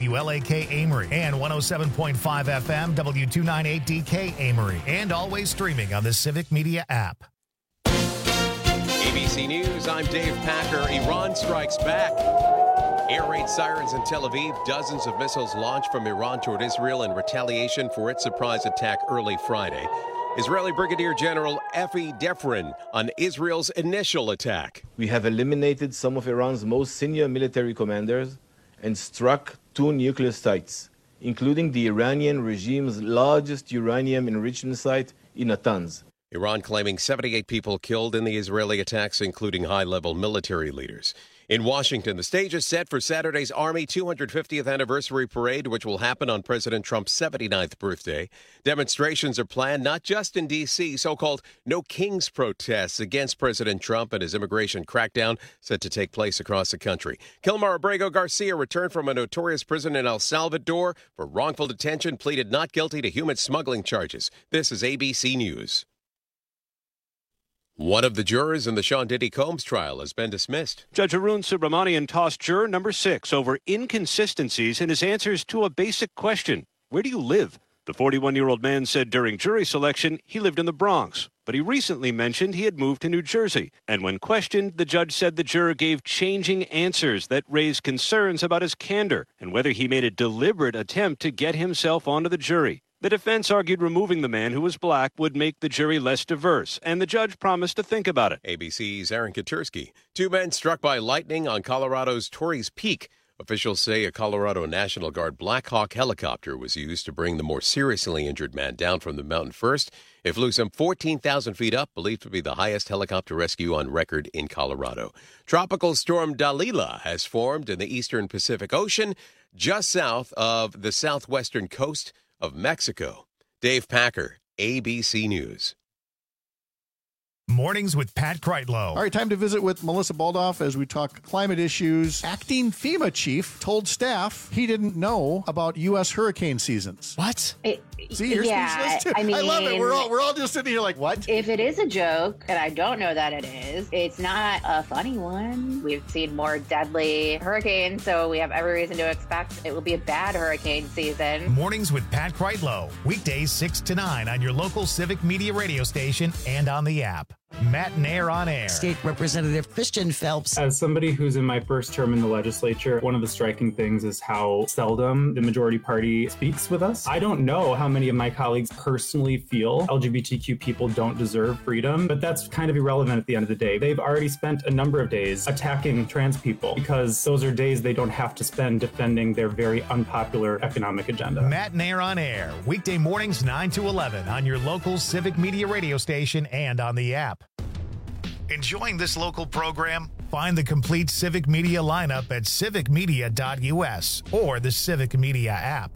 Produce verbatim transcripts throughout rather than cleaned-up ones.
W L A K Amory and one oh seven point five F M W two ninety-eight D K Amory, and always streaming on the Civic Media app. A B C News, I'm Dave Packer. Iran strikes back. Air raid sirens in Tel Aviv. Dozens of missiles launched from Iran toward Israel in retaliation for its surprise attack early Friday. Israeli Brigadier General Efi Defrin on Israel's initial attack. We have eliminated some of Iran's most senior military commanders and struck two nuclear sites, including the Iranian regime's largest uranium enrichment site in Natanz. Iran claiming seventy-eight people killed in the Israeli attacks, including high-level military leaders. In Washington, the stage is set for Saturday's Army two hundred fiftieth anniversary parade, which will happen on President Trump's seventy-ninth birthday. Demonstrations are planned not just in D C, so-called No Kings protests against President Trump and his immigration crackdown set to take place across the country. Kilmar Abrego Garcia returned from a notorious prison in El Salvador for wrongful detention, pleaded not guilty to human smuggling charges. This is A B C News. One of the jurors in the Sean Diddy Combs trial has been dismissed. Judge Arun Subramanian tossed juror number six over inconsistencies in his answers to a basic question. Where do you live? The forty-one-year-old man said during jury selection he lived in the Bronx, but he recently mentioned he had moved to New Jersey. And when questioned, the judge said the juror gave changing answers that raised concerns about his candor and whether he made a deliberate attempt to get himself onto the jury. The defense argued removing the man who was black would make the jury less diverse, and the judge promised to think about it. A B C's Aaron Katursky. Two men struck by lightning on Colorado's Torrey's Peak. Officials say a Colorado National Guard Black Hawk helicopter was used to bring the more seriously injured man down from the mountain first. It flew some fourteen thousand feet up, believed to be the highest helicopter rescue on record in Colorado. Tropical storm Dalila has formed in the eastern Pacific Ocean, just south of the southwestern coast of Mexico. Dave Packer, A B C News. Mornings with Pat Kreitlow. All right, time to visit with Melissa Baldoff as we talk climate issues. Acting FEMA chief told staff he didn't know about U S hurricane seasons. What? It, See, you're yeah, speechless too. I mean, I love it. We're all we're all just sitting here like, what? If it is a joke, and I don't know that it is, it's not a funny one. We've seen more deadly hurricanes, so we have every reason to expect it will be a bad hurricane season. Mornings with Pat Kreitlow. Weekdays six to nine on your local Civic Media radio station and on the app. Matt and Air on Air. State Representative Christian Phelps. As somebody who's in my first term in the legislature, one of the striking things is how seldom the majority party speaks with us. I don't know how many of my colleagues personally feel L G B T Q people don't deserve freedom, but that's kind of irrelevant at the end of the day. They've already spent a number of days attacking trans people because those are days they don't have to spend defending their very unpopular economic agenda. Matt and Air on Air. Weekday mornings nine to eleven on your local Civic Media radio station and on the app. Enjoying this local program? Find the complete Civic Media lineup at civic media dot U S or the Civic Media app.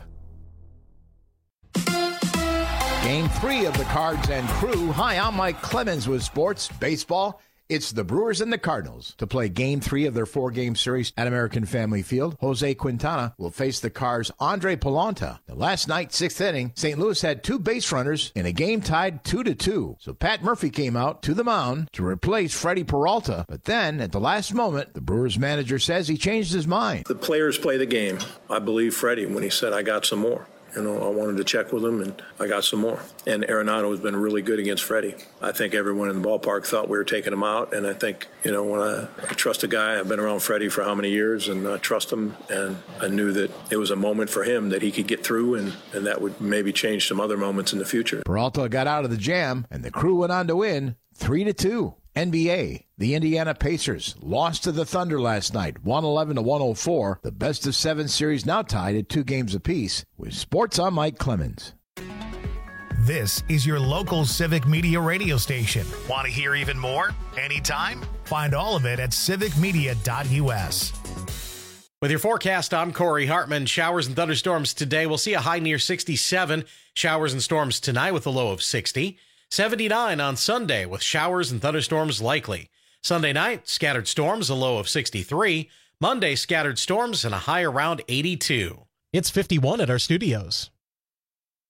Game three of the Cards and Crew. Hi, I'm Mike Clemens with Sports Baseball. It's the Brewers and the Cardinals to play Game three of their four-game series at American Family Field. Jose Quintana will face the Cards' Andre Palanta. The last night, sixth inning, Saint Louis had two base runners in a game tied two to two. So Pat Murphy came out to the mound to replace Freddie Peralta. But then, at the last moment, the Brewers manager says he changed his mind. The players play the game. I believe Freddie when he said, I got some more. You know, I wanted to check with him, and I got some more. And Arenado has been really good against Freddie. I think everyone in the ballpark thought we were taking him out, and I think, you know, when I, I trust a guy, I've been around Freddie for how many years, and I trust him, and I knew that it was a moment for him that he could get through, and, and that would maybe change some other moments in the future. Peralta got out of the jam, and the Crew went on to win three to two. N B A, the Indiana Pacers lost to the Thunder last night, one eleven to one oh four. The best of seven series now tied at two games apiece. With Sports, I'm Mike Clemens. This is your local Civic Media radio station. Want to hear even more? Anytime? Find all of it at civic media dot U S. With your forecast, I'm Corey Hartman. Showers and thunderstorms today. We'll see a high near sixty-seven. Showers and storms tonight with a low of sixty. seventy-nine on Sunday with showers and thunderstorms likely. Sunday night, scattered storms, a low of sixty-three. Monday, scattered storms and a high around eighty-two. It's fifty-one at our studios.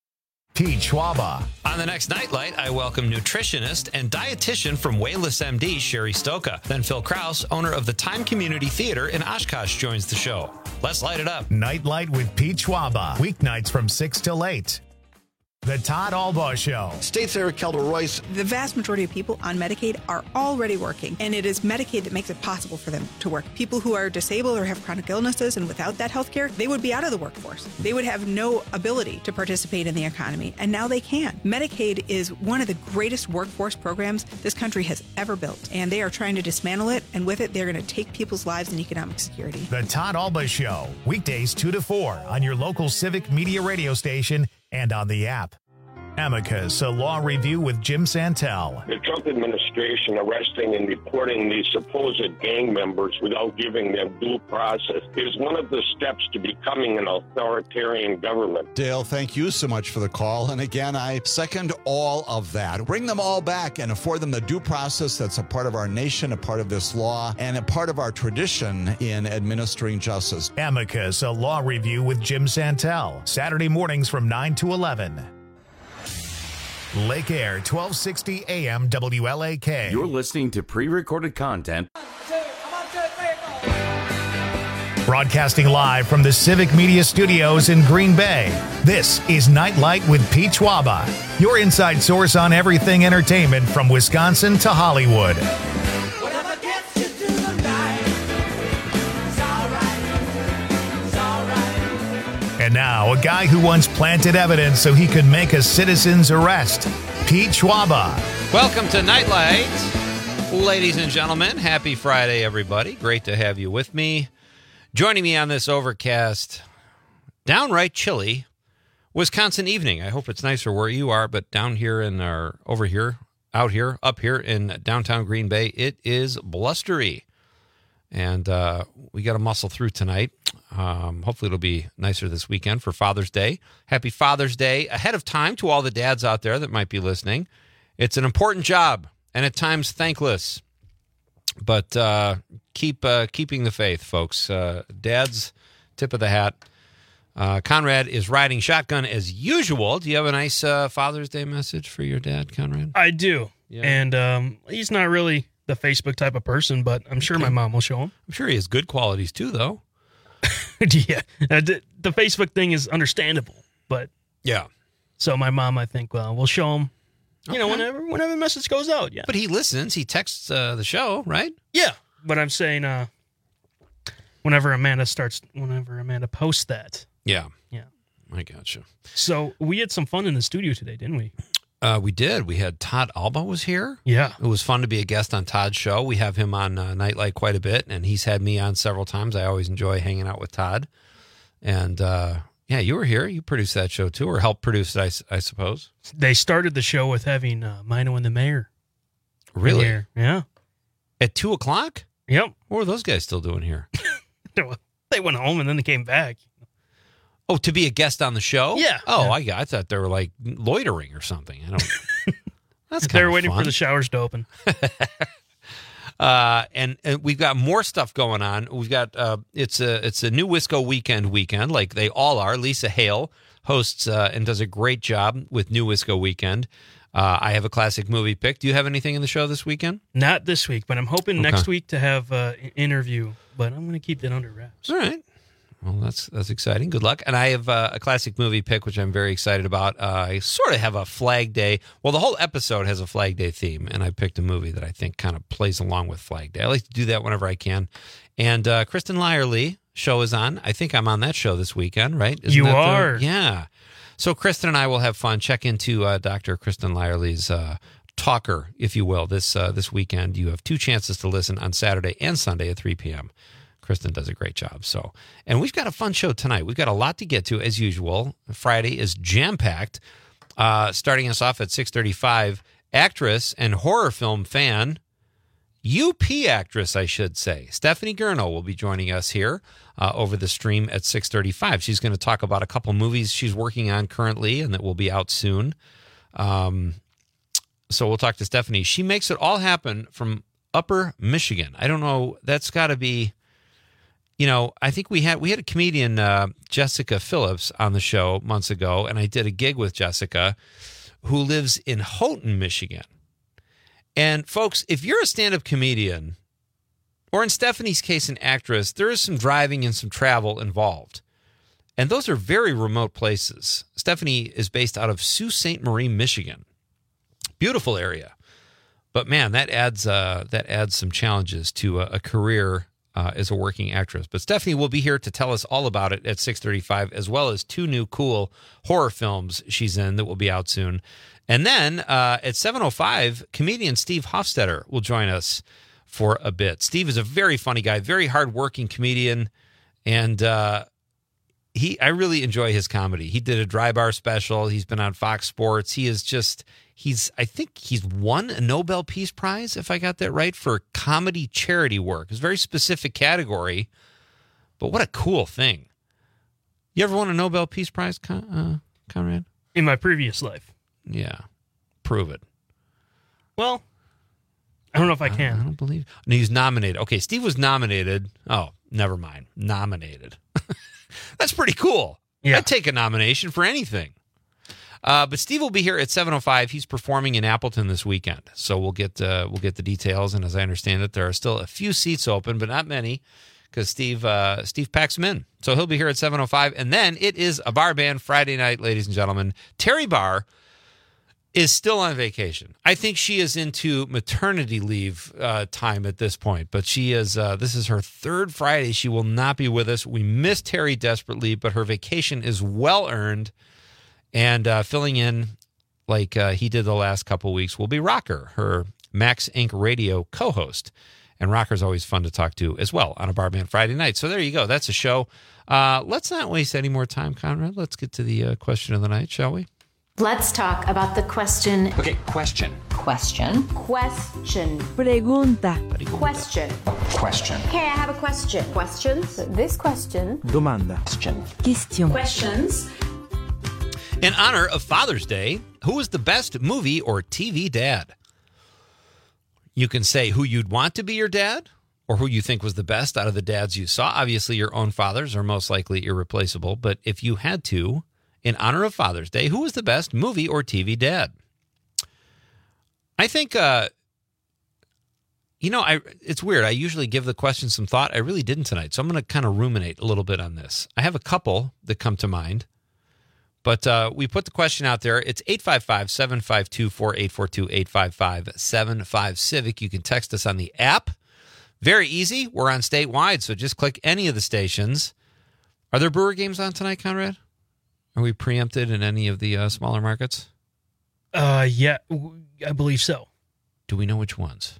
Pete Schwaba. On the next Nightlight, I welcome nutritionist and dietitian from Wayless M D, Sherry Stoka. Then Phil Krause, owner of the Time Community Theater in Oshkosh, joins the show. Let's light it up. Nightlight with Pete Schwaba. Weeknights from six till eight. The Todd Albaugh Show. State Senator Kelda Royce. The vast majority of people on Medicaid are already working, and it is Medicaid that makes it possible for them to work. People who are disabled or have chronic illnesses and without that health care, they would be out of the workforce. They would have no ability to participate in the economy, and now they can. Medicaid is one of the greatest workforce programs this country has ever built, and they are trying to dismantle it, and with it, they're going to take people's lives and economic security. The Todd Albaugh Show. Weekdays two to four on your local Civic Media radio station and on the app. Amicus, a law review with Jim Santel. The Trump administration arresting and deporting these supposed gang members without giving them due process is one of the steps to becoming an authoritarian government. Dale, thank you so much for the call. And again, I second all of that. Bring them all back and afford them the due process that's a part of our nation, a part of this law, and a part of our tradition in administering justice. Amicus, a law review with Jim Santel. Saturday mornings from nine to eleven. Lake Air, twelve sixty A M W L A K. You're listening to pre-recorded content. Broadcasting live from the Civic Media Studios in Green Bay, this is Nightlight with Pete Schwaba, your inside source on everything entertainment from Wisconsin to Hollywood. And now, a guy who once planted evidence so he could make a citizen's arrest, Pete Schwaba. Welcome to Nightlight, ladies and gentlemen. Happy Friday, everybody. Great to have you with me. Joining me on this overcast, downright chilly Wisconsin evening. I hope it's nicer where you are, but down here in our, over here, out here, up here in downtown Green Bay, it is blustery. And uh, we got to muscle through tonight. Um, hopefully it'll be nicer this weekend for Father's Day. Happy Father's Day ahead of time to all the dads out there that might be listening. It's an important job and at times thankless. But uh, keep uh, keeping the faith, folks. Uh, dads, tip of the hat. Uh, Conrad is riding shotgun as usual. Do you have a nice uh, Father's Day message for your dad, Conrad? I do. Yeah. And um, he's not really the Facebook type of person, but I'm sure okay. my mom will show him. I'm sure he has good qualities too, though. yeah. Uh, the, the Facebook thing is understandable, but yeah. So my mom, I think, well, we'll show him, you okay. know, whenever whenever the message goes out. Yeah. But he listens. He texts uh, the show, right? Yeah. But I'm saying, uh, whenever Amanda starts, whenever Amanda posts that. Yeah. Yeah. I gotcha. So we had some fun in the studio today, didn't we? Uh, we did. We had Todd Albaugh was here. Yeah. It was fun to be a guest on Todd's show. We have him on uh, Nightlight quite a bit, and he's had me on several times. I always enjoy hanging out with Todd. And, uh, yeah, you were here. You produced that show, too, or helped produce it, I, I suppose. They started the show with having uh, Mino and the Mayor. Really? Here. Yeah. At two o'clock? Yep. What were those guys still doing here? They went home, and then they came back. Oh, to be a guest on the show? Yeah. Oh, yeah. I got. I thought they were like loitering or something. I don't. That's kind They're of waiting fun. for the showers to open. uh, and, and we've got more stuff going on. We've got uh, it's a it's a new Wisco weekend weekend, like they all are. Lisa Hale hosts uh, and does a great job with New Wisco Weekend. Uh, I have a classic movie pick. Do you have anything in the show this weekend? Not this week, but I'm hoping okay. next week to have uh, an interview. But I'm going to keep that under wraps. All right. Well, that's that's exciting. Good luck. And I have uh, a classic movie pick, which I'm very excited about. Uh, I sort of have a Flag Day. Well, the whole episode has a Flag Day theme, and I picked a movie that I think kind of plays along with Flag Day. I like to do that whenever I can. And uh, Kristen Lyerly show is on. I think I'm on that show this weekend, right? Isn't you that are. The, yeah. So Kristen and I will have fun. Check into uh, Doctor Kristen Lyerly's uh, talker, if you will, this uh, this weekend. You have two chances to listen on Saturday and Sunday at three p.m. Kristen does a great job. So, and we've got a fun show tonight. We've got a lot to get to, as usual. Friday is jam-packed. Uh, starting us off at six thirty-five, actress and horror film fan, U P actress, I should say, Stephanie Gurno will be joining us here uh, over the stream at six thirty-five. She's going to talk about a couple movies she's working on currently and that will be out soon. Um, so we'll talk to Stephanie. She makes it all happen from Upper Michigan. I don't know. That's got to be... you know, I think we had we had a comedian, uh, Jessica Phillips, on the show months ago, and I did a gig with Jessica, who lives in Houghton, Michigan. And folks, if you're a stand-up comedian, or in Stephanie's case, an actress, there is some driving and some travel involved. And those are very remote places. Stephanie is based out of Sault Ste. Marie, Michigan. Beautiful area. But man, that adds uh, that adds some challenges to a, a career uh, as a working actress. But Stephanie will be here to tell us all about it at six thirty-five, as well as two new cool horror films she's in that will be out soon. And then uh, at seven oh five, comedian Steve Hofstetter will join us for a bit. Steve is a very funny guy, very hardworking comedian, and uh, he I really enjoy his comedy. He did a Dry Bar special. He's been on Fox Sports. He is just... He's, I think he's won a Nobel Peace Prize, if I got that right, for comedy charity work. It's a very specific category, but what a cool thing. You ever won a Nobel Peace Prize, Con- uh, Conrad? In my previous life. Yeah. Prove it. Well, I don't know if I can. I don't believe. No, he's nominated. Okay, Steve was nominated. Oh, never mind. Nominated. That's pretty cool. Yeah. I'd take a nomination for anything. Uh, but Steve will be here at seven oh five. He's performing in Appleton this weekend, so we'll get uh, we'll get the details. And as I understand it, there are still a few seats open, but not many, because Steve uh, Steve packs them in. So he'll be here at seven oh five, and then it is a bar band Friday night, ladies and gentlemen. Terry Barr is still on vacation. I think she is into maternity leave uh, time at this point, but she is. Uh, this is her third Friday. She will not be with us. We miss Terry desperately, but her vacation is well earned. And uh, filling in like uh, he did the last couple weeks will be Rocker, her Max Incorporated radio co-host. And Rocker's always fun to talk to as well on a Bar Band Friday night. So there you go. That's a show. Uh, let's not waste any more time, Conrad. Let's get to the uh, question of the night, shall we? Let's talk about the question. Okay, question. Question. Question. Pregunta. Question. Question. Okay, I have a question. Questions? This question. Domanda. Question. Question. Questions. In honor of Father's Day, who is the best movie or T V dad? You can say who you'd want to be your dad or who you think was the best out of the dads you saw. Obviously, your own fathers are most likely irreplaceable. But if you had to, in honor of Father's Day, who was the best movie or T V dad? I think, uh, you know, I it's weird. I usually give the question some thought. I really didn't tonight. So I'm going to kind of ruminate a little bit on this. I have a couple that come to mind. But uh, we put the question out there. It's eight five five, seven five two, four eight four two, eight five five, seven five, Civic. You can text us on the app. Very easy. We're on statewide, so just click any of the stations. Are there Brewer games on tonight, Conrad? Are we preempted in any of the uh, smaller markets? Uh, yeah, I believe so. Do we know which ones?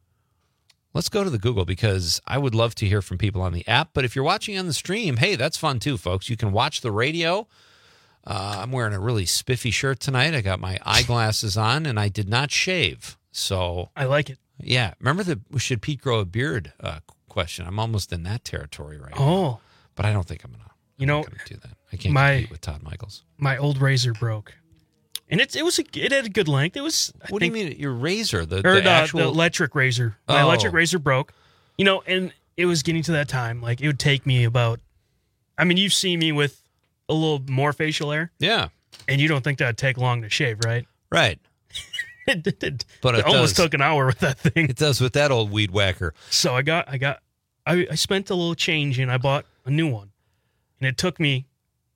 Let's go to the Google, because I would love to hear from people on the app. But if you're watching on the stream, hey, that's fun too, folks. You can watch the radio. Uh, I'm wearing a really spiffy shirt tonight. I got my eyeglasses on, and I did not shave. So I like it. Yeah. Remember the should Pete grow a beard uh, question? I'm almost in that territory right oh. now. But I don't think I'm going to You know, do that. I can't my, compete with Todd Michaels. My old razor broke. And it's, it was a, it had a good length. It was. I what think, do you mean? Your razor? The, or the the, actual... the electric razor. My oh. electric razor broke. You know, and it was getting to that time. Like, it would take me about. I mean, you've seen me with a little more facial hair. Yeah. And you don't think that'd take long to shave, right? Right. it, it, it, but it, it almost does. took an hour with that thing. It does with that old weed whacker. So I got, I got, I, I spent a little change and I bought a new one. And it took me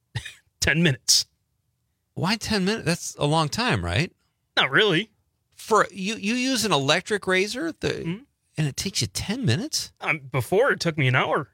ten minutes. Why ten minutes? That's a long time, right? Not really. For you, you use an electric razor, the, mm-hmm. and it takes you ten minutes? Um, before, it took me an hour.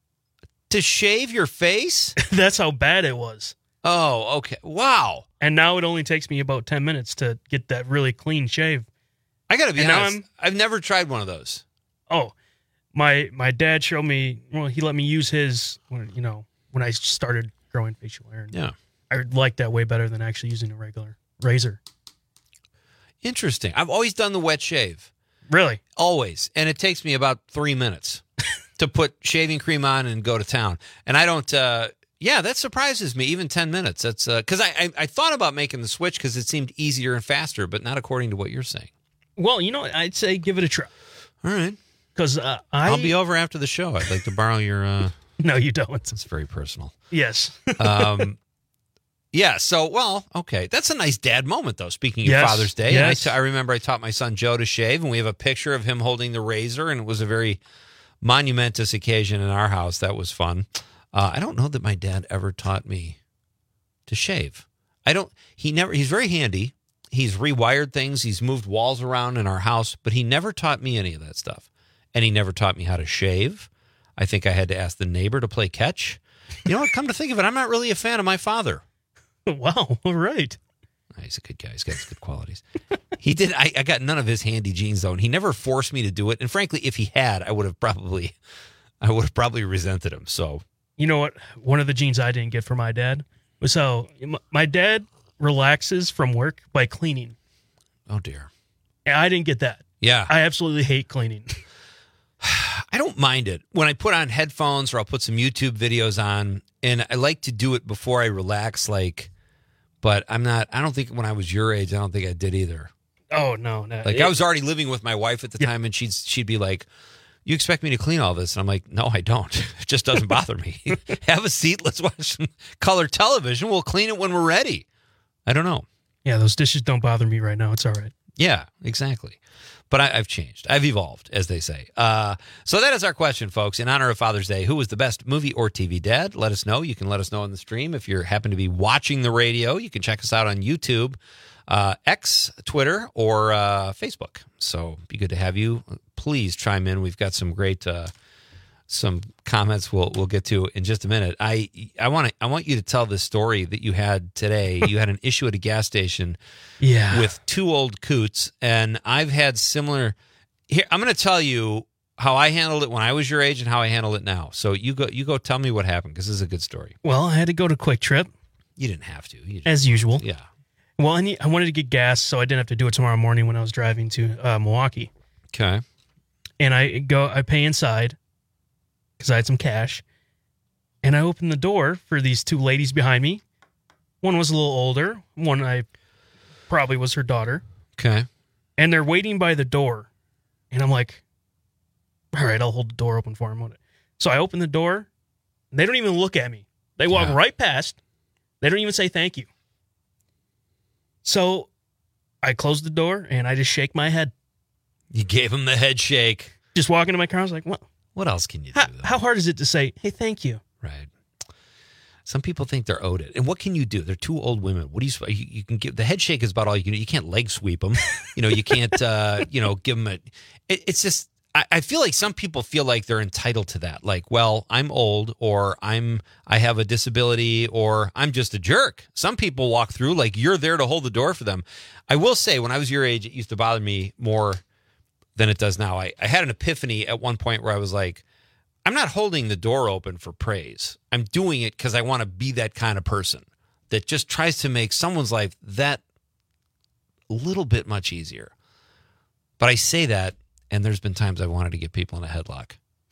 To shave your face? That's how bad it was. Oh, okay. Wow. And now it only takes me about ten minutes to get that really clean shave. I got to be and honest. I've never tried one of those. Oh, my my dad showed me, well, he let me use his, when, you know, when I started growing facial hair. Yeah. I like that way better than actually using a regular razor. Interesting. I've always done the wet shave. Really? Always. And it takes me about three minutes to put shaving cream on and go to town. And I don't, uh, yeah, that surprises me, even ten minutes. That's because uh, I, I, I thought about making the switch because it seemed easier and faster, but not according to what you're saying. Well, you know, I'd say give it a try. All right. Because uh, I... I'll be over after the show. I'd like to borrow your... Uh... No, you don't. It's very personal. Yes. um, yeah, so, well, okay. That's a nice dad moment, though, speaking of Yes, Father's Day. yes. And I, t- I remember I taught my son Joe to shave, and we have a picture of him holding the razor, and it was a very monumentous occasion in our house. That was fun. Uh, I don't know that my dad ever taught me to shave. I don't... He never... He's very handy. He's rewired things. He's moved walls around in our house, but he never taught me any of that stuff. And he never taught me how to shave. I think I had to ask the neighbor to play catch. You know what? Come to think of it, I'm not really a fan of my father. Wow. All right. He's a good guy. He's got his good qualities. He did. I, I got none of his handy genes, though, and he never forced me to do it. And frankly, if he had, I would have probably, I would have probably resented him. So, you know what? One of the genes I didn't get from my dad was how my dad relaxes from work by cleaning. Oh, dear. And I didn't get that. Yeah. I absolutely hate cleaning. I don't mind it. When I put on headphones or I'll put some YouTube videos on, and I like to do it before I relax, like, but I'm not, I don't think when I was your age, I don't think I did either. Oh, no. no. Like, It- I was already living with my wife at the Yeah. time, and she'd, she'd be like, you expect me to clean all this? And I'm like, no, I don't. It just doesn't bother me. Have a seat. Let's watch some color television. We'll clean it when we're ready. I don't know. Yeah, those dishes don't bother me right now. It's all right. Yeah, exactly. But I, I've changed. I've evolved, as they say. Uh, so that is our question, folks. In honor of Father's Day, who was the best movie or T V dad? Let us know. You can let us know on the stream. If you happen to be watching the radio, you can check us out on YouTube, uh, X, Twitter, or uh, Facebook. So it'd be good to have you. Please chime in. We've got some great uh, some comments we'll we'll get to in just a minute. I I want to I want you to tell the story that you had today. You had an issue at a gas station, Yeah. with two old coots, and I've had similar. Here, I'm going to tell you how I handled it when I was your age and how I handle it now. So you go you go tell me what happened, because this is a good story. Well, I had to go to Quick Trip. You didn't have to, you just, as usual. Yeah. Well, I, need, I wanted to get gas, so I didn't have to do it tomorrow morning when I was driving to uh, Milwaukee. Okay. And I go, I pay inside because I had some cash, and I opened the door for these two ladies behind me. One was a little older. One I probably was her daughter. Okay. And they're waiting by the door, and I'm like, all right, I'll hold the door open for them. So I open the door. And they don't even look at me. They walk Yeah. right past. They don't even say thank you. So I close the door, and I just shake my head. You gave him the head shake. Just walk into my car. I was like, what? What else can you do? How, how hard is it to say, hey, thank you? Right. Some people think they're owed it. And what can you do? They're two old women. What do you, you, you can give, the head shake is about all you can do. You can't leg sweep them. You know, you can't, uh, you know, give them a, it, it's just, I, I feel like some people feel like they're entitled to that. Like, well, I'm old, or I'm, I have a disability, or I'm just a jerk. Some people walk through like you're there to hold the door for them. I will say, when I was your age, it used to bother me more than it does now. I, I had an epiphany at one point where I was like, I'm not holding the door open for praise. I'm doing it because I want to be that kind of person that just tries to make someone's life that little bit much easier. But I say that, and there's been times I wanted to get people in a headlock.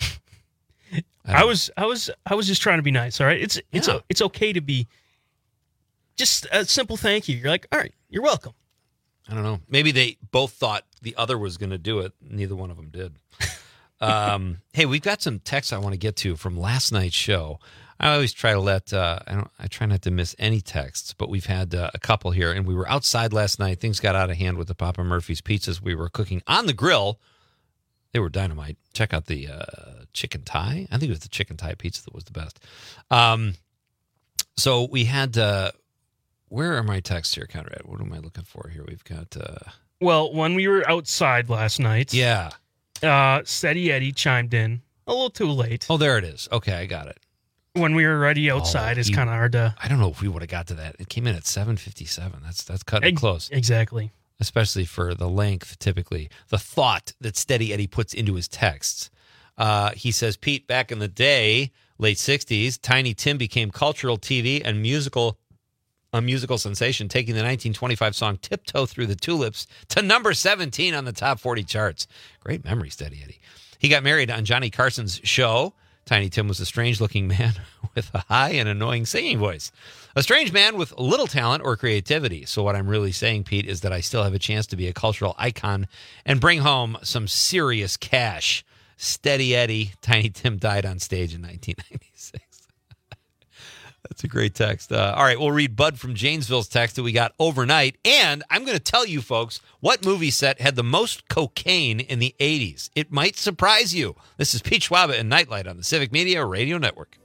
I, I was, I was, I was just trying to be nice. All right, it's it's Yeah. it's okay to be just a simple thank you. You're like, all right, you're welcome. I don't know. Maybe they both thought the other was going to do it. Neither one of them did. um, hey, we've got some texts I want to get to from last night's show. I always try to let uh, I don't I try not to miss any texts, but we've had uh, a couple here, and we were outside last night. Things got out of hand with the Papa Murphy's pizzas we were cooking on the grill. They were dynamite. Check out the uh, chicken thigh. I think it was the chicken thigh pizza that was the best. Um, so we had. Uh, where are my texts here, Conrad? What am I looking for here? We've got. Uh, Well, when we were outside last night, yeah. uh, Steady Eddie chimed in a little too late. Oh, there it is. Okay, I got it. When we were already outside, Oh, it's you- kind of hard to. I don't know if we would have got to that. It came in at seven fifty-seven. That's that's cutting it Ex- close. Exactly. Especially for the length, typically. The thought that Steady Eddie puts into his texts. Uh, he says, Pete, back in the day, late sixties, Tiny Tim became cultural T V and musical a musical sensation, taking the nineteen twenty-five song Tiptoe Through the Tulips to number seventeen on the top forty charts. Great memory, Steady Eddie. He got married on Johnny Carson's show. Tiny Tim was a strange-looking man with a high and annoying singing voice. A strange man with little talent or creativity. So what I'm really saying, Pete, is that I still have a chance to be a cultural icon and bring home some serious cash. Steady Eddie. Tiny Tim died on stage in nineteen ninety-six. That's a great text. Uh, all right, we'll read Bud from Janesville's text that we got overnight. And I'm going to tell you, folks, what movie set had the most cocaine in the eighties. It might surprise you. This is Pete Schwaba and Nightlight on the Civic Media Radio Network.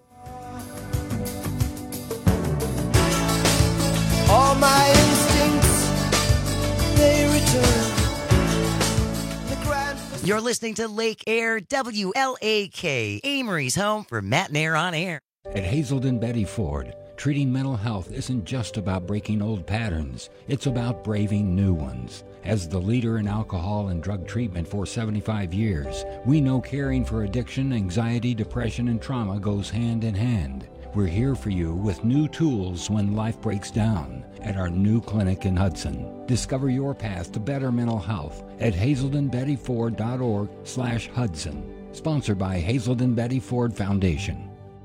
All my instincts, they return. You're listening to Lake Air W L A K, Amory's home for Matt and Air on Air. At Hazelden Betty Ford, treating mental health isn't just about breaking old patterns. It's about braving new ones. As the leader in alcohol and drug treatment for seventy-five years, we know caring for addiction, anxiety, depression, and trauma goes hand in hand. We're here for you with new tools when life breaks down at our new clinic in Hudson. Discover your path to better mental health at hazelden betty ford dot org slash Hudson. Sponsored by Hazelden Betty Ford Foundation.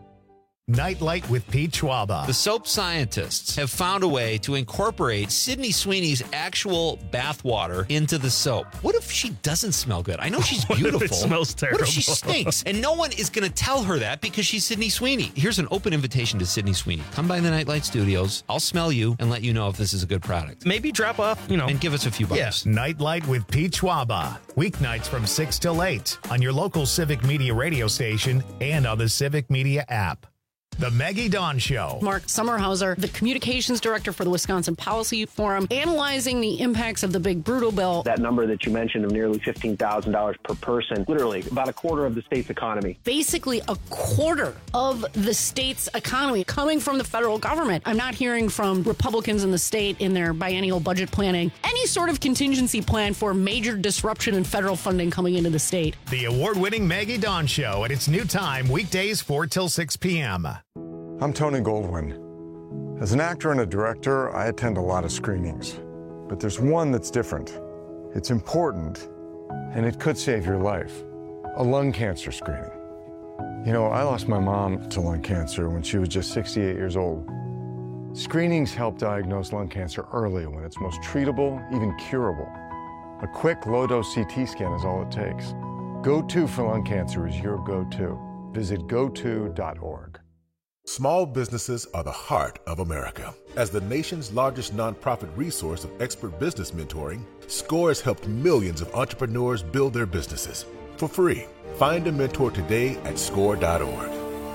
Nightlight with Pete Schwaba. The soap scientists have found a way to incorporate Sydney Sweeney's actual bathwater into the soap. What if she doesn't smell good? I know she's What if beautiful. it smells terrible? What if she stinks? And no one is going to tell her that because she's Sydney Sweeney. Here's an open invitation to Sydney Sweeney. Come by the Nightlight Studios. I'll smell you and let you know if this is a good product. Maybe drop off, you know. And give us a few bucks. Yes. Nightlight with Pete Schwaba. Weeknights from six till eight on your local Civic Media radio station and on the Civic Media app. The Maggie Dawn Show. Mark Sommerhauser, the communications director for the Wisconsin Policy Forum, analyzing the impacts of the big brutal bill. That number that you mentioned of nearly fifteen thousand dollars per person, literally about a quarter of the state's economy. Basically a quarter of the state's economy coming from the federal government. I'm not hearing from Republicans in the state in their biennial budget planning any sort of contingency plan for major disruption in federal funding coming into the state. The award-winning Maggie Dawn Show at its new time, weekdays four till six p.m. I'm Tony Goldwyn. As an actor and a director, I attend a lot of screenings. But there's one that's different. It's important, and it could save your life. A lung cancer screening. You know, I lost my mom to lung cancer when she was just sixty-eight years old. Screenings help diagnose lung cancer early when it's most treatable, even curable. A quick, low-dose C T scan is all it takes. Go-To for lung cancer is your go-to. Visit go to dot org. Small businesses are the heart of America. As the nation's largest nonprofit resource of expert business mentoring, SCORE has helped millions of entrepreneurs build their businesses for free. Find a mentor today at score dot org.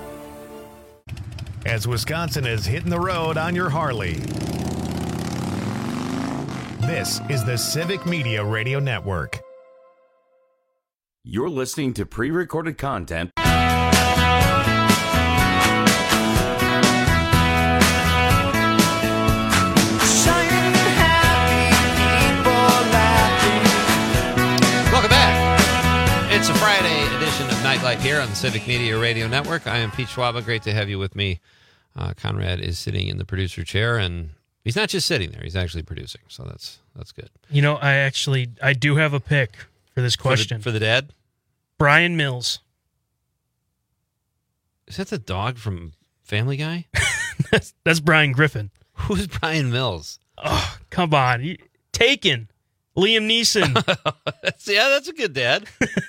As Wisconsin is hitting the road on your Harley, this is the Civic Media Radio Network. You're listening to pre-recorded content. Welcome back. It's a Friday edition of Nightlight here on the Civic Media Radio Network. I am Pete Schwaba. Great to have you with me. Uh, Conrad is sitting in the producer chair, and he's not just sitting there; he's actually producing. So that's that's good. You know, I actually I do have a pick for this question for the, for the dad. Brian Mills. Is that the dog from Family Guy? that's, that's Brian Griffin. Who's Brian Mills? Oh, come on. He, Taken. Liam Neeson. that's, yeah, that's a good dad.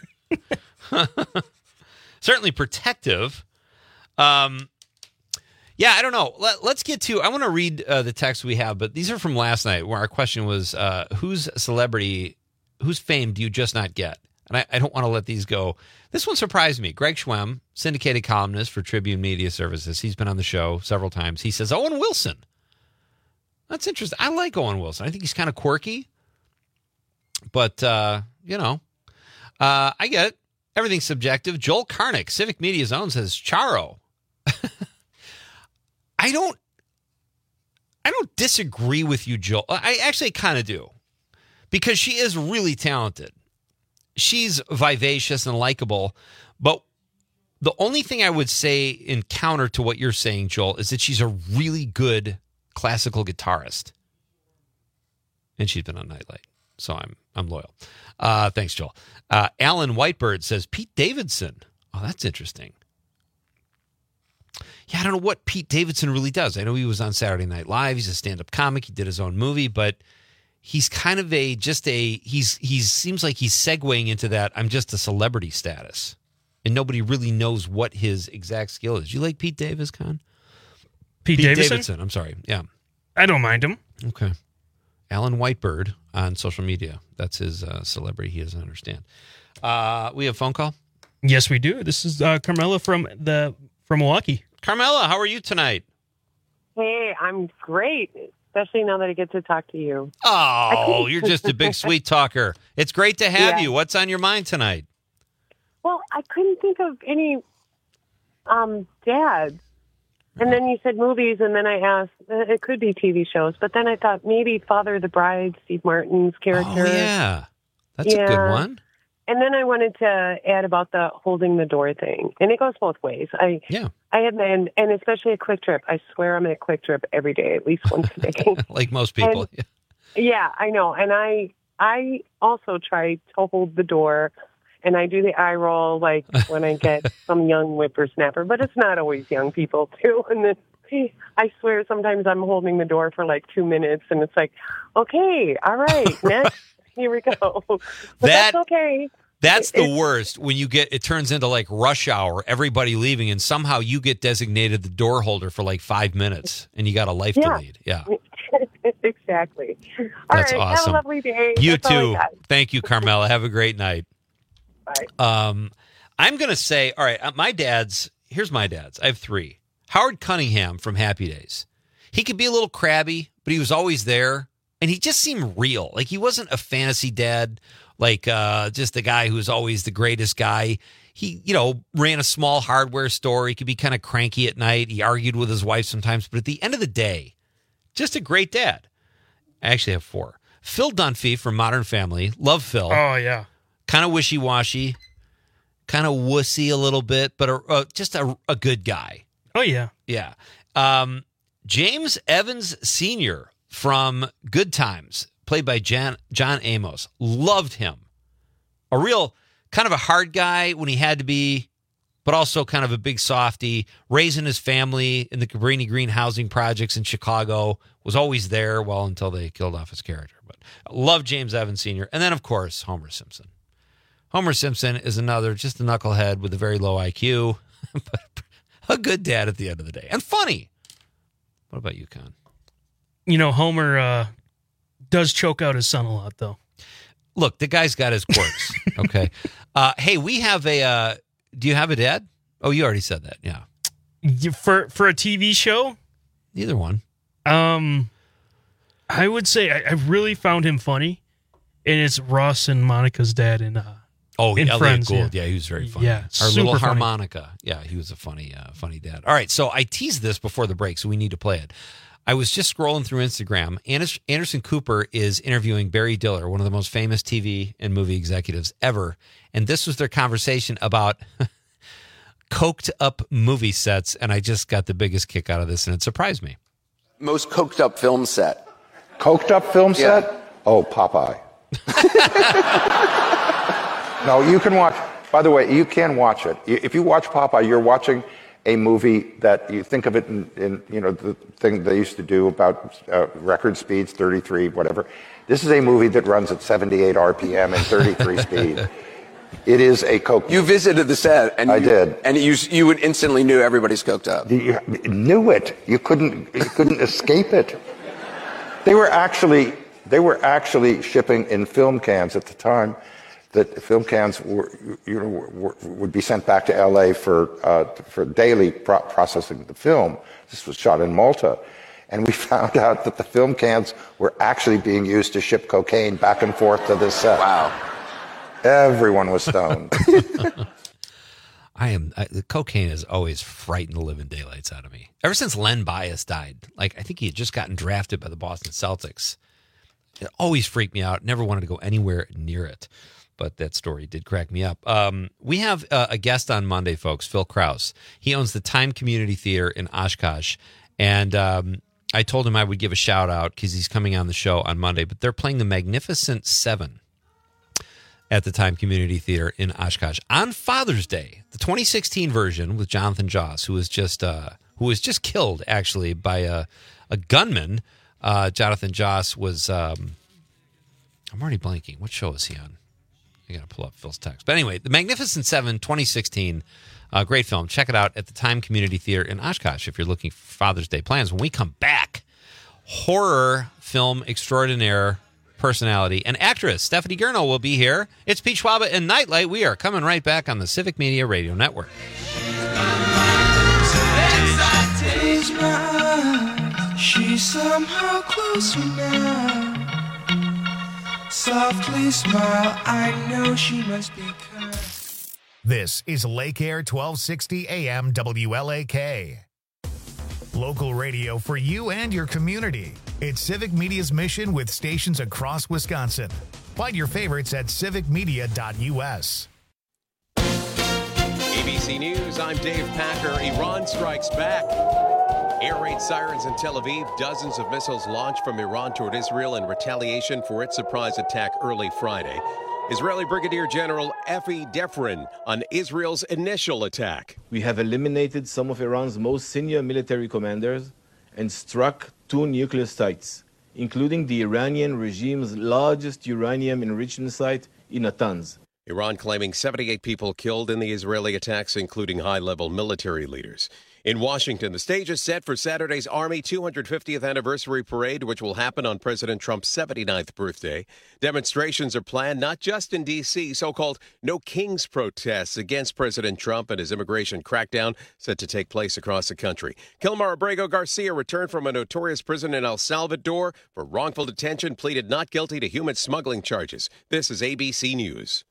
Certainly protective. Um, yeah, I don't know. Let, let's get to, I want to read uh, the text we have, but these are from last night where our question was, uh, whose celebrity, whose fame do you just not get? And I, I don't want to let these go. This one surprised me. Greg Schwemm, syndicated columnist for Tribune Media Services. He's been on the show several times. He says, Owen Wilson. That's interesting. I like Owen Wilson. I think he's kind of quirky. But, uh, you know, uh, I get it. Everything's subjective. Joel Karnick, Civic Media's own, says Charo. I don't, I don't disagree with you, Joel. I actually kind of do, because she is really talented. She's vivacious and likable, but the only thing I would say in counter to what you're saying, Joel, is that she's a really good classical guitarist, and she's been on Nightlight. So I'm I'm loyal. Uh, thanks, Joel. Uh, Alan Whitebird says Pete Davidson. Oh, that's interesting. Yeah, I don't know what Pete Davidson really does. I know he was on Saturday Night Live. He's a stand-up comic. He did his own movie, but he's kind of a just a he's he's seems like he's segueing into that I'm just a celebrity status, and nobody really knows what his exact skill is. You like Pete Davis, Con? Pete, Pete Davidson? Davidson. I'm sorry. Yeah, I don't mind him. Okay. Alan Whitebird on social media. That's his uh, celebrity. He doesn't understand. Uh, we have a phone call. Yes, we do. This is uh, Carmela from the from Milwaukee. Carmela, how are you tonight? Hey, I'm great, especially now that I get to talk to you. Oh, you're just a big sweet talker. It's great to have Yeah. you. What's on your mind tonight? Well, I couldn't think of any um, dads. And then you said movies, and then I asked, uh, it could be T V shows, but then I thought maybe Father of the Bride, Steve Martin's character. Oh, yeah. That's a good Yeah. one. And then I wanted to add about the holding the door thing, and it goes both ways. I yeah, I have been, and especially at Quick Trip. I swear I'm at Quick Trip every day, at least once a day. Like most people. And- yeah, I know, and I I also try to hold the door, and I do the eye roll like when I get some young whippersnapper, but it's not always young people too. And then I swear sometimes I'm holding the door for like two minutes, and it's like, okay, all right, next. Here we go. But That- that's okay. That's the It's- worst when you get, it turns into like rush hour, everybody leaving, and somehow you get designated the door holder for like five minutes and you got a life Yeah. to lead. Yeah. Exactly. All That's right, awesome. Have a lovely day. You That's all I too. got. Thank you, Carmela. Have a great night. Bye. Um, I'm going to say, all right, uh, my dad's, here's my dad's. I have three. Howard Cunningham from Happy Days. He could be a little crabby, but he was always there. And he just seemed real. Like he wasn't a fantasy dad, like uh, just the guy who was always the greatest guy. He, you know, ran a small hardware store. He could be kind of cranky at night. He argued with his wife sometimes. But at the end of the day, just a great dad. I actually have four. Phil Dunphy from Modern Family. Love Phil. Oh, yeah. Kind of wishy-washy. Kind of wussy a little bit, but a, uh, just a, a good guy. Oh, yeah. Yeah. Um, James Evans Senior from Good Times, played by Jan, John Amos. Loved him. A real kind of a hard guy when he had to be, but also kind of a big softy. Raising his family in the Cabrini Green housing projects in Chicago. Was always there, well, until they killed off his character. But love James Evans Senior And then, of course, Homer Simpson. Homer Simpson is another, just a knucklehead with a very low I Q, but a good dad at the end of the day. And funny. What about you, Con? You know, Homer uh, does choke out his son a lot, though. Look, the guy's got his quirks. Okay. Uh, hey, we have a, uh, do you have a dad? Oh, you already said that. Yeah. You- For for a T V show? Neither one. Um, I would say I, I really found him funny, and it's Ross and Monica's dad in uh, Oh, in Elliot Friends. Gould. Yeah. Yeah. he was very funny. Yeah, Our super little funny. harmonica. Yeah, he was a funny, uh, funny dad. All right, so I teased this before the break, so we need to play it. I was just scrolling through Instagram. Anders- Anderson Cooper is interviewing Barry Diller, one of the most famous T V and movie executives ever, and this was their conversation about coked up movie sets, and I just got the biggest kick out of this, and it surprised me. Most coked up film set. Coked up film Yeah. set? Oh, Popeye. No, you can watch. By the way, you can watch it. If you watch Popeye, you're watching a movie that you think of it in, in you know, the thing they used to do about uh, record speeds, thirty-three, whatever. This is a movie that runs at seventy-eight R P M and thirty-three speed. It is a coke. You visited the set, and I you, did. and you you would instantly knew everybody's coked up. You knew it. You couldn't. You couldn't escape it. They were actually. They were actually shipping in film cans at the time. That film cans were, you know, were, would be sent back to L A for uh, for daily pro- processing the film. This was shot in Malta, and we found out that the film cans were actually being used to ship cocaine back and forth to this set. Wow! Everyone was stoned. I am I, the cocaine has always frightened the living daylights out of me. Ever since Len Bias died, like I think he had just gotten drafted by the Boston Celtics. It always freaked me out. Never wanted to go anywhere near it. But that story did crack me up. Um, we have uh, a guest on Monday, folks, Phil Krause. He owns the Time Community Theater in Oshkosh. And um, I told him I would give a shout out because he's coming on the show on Monday. But they're playing the Magnificent Seven at the Time Community Theater in Oshkosh on Father's Day. The twenty sixteen version with Jonathan Joss, who was just uh, who was just killed, actually, by a, a gunman. Uh, Jonathan Joss was... Um, I'm already blanking. What show is he on? I got to pull up Phil's text. But anyway, The Magnificent Seven, twenty sixteen. Uh, great film. Check it out at the Time Community Theater in Oshkosh if you're looking for Father's Day plans. When we come back, horror film extraordinaire personality and actress Stephanie Gurno will be here. It's Pete Schwaba and Nightlight. We are coming right back on the Civic Media Radio Network. She's somehow closer now. Softly smile, I know she must be kind. This is Lake Air twelve sixty A M W L A K. Local radio for you and your community. It's Civic Media's mission with stations across Wisconsin. Find your favorites at civic media dot U S. A B C News, I'm Dave Packer. Iran strikes back. Air raid sirens in Tel Aviv. Dozens of missiles launched from Iran toward Israel in retaliation for its surprise attack early Friday. Israeli Brigadier General Efi Defrin on Israel's initial attack. We have eliminated some of Iran's most senior military commanders and struck two nuclear sites, including the Iranian regime's largest uranium enrichment site in Natanz. Iran claiming seventy-eight people killed in the Israeli attacks, including high-level military leaders. In Washington, the stage is set for Saturday's Army two hundred fiftieth anniversary parade, which will happen on President Trump's seventy-ninth birthday. Demonstrations are planned not just in D C, so-called No Kings protests against President Trump and his immigration crackdown set to take place across the country. Kilmar Abrego Garcia returned from a notorious prison in El Salvador for wrongful detention, pleaded not guilty to human smuggling charges. This is A B C News.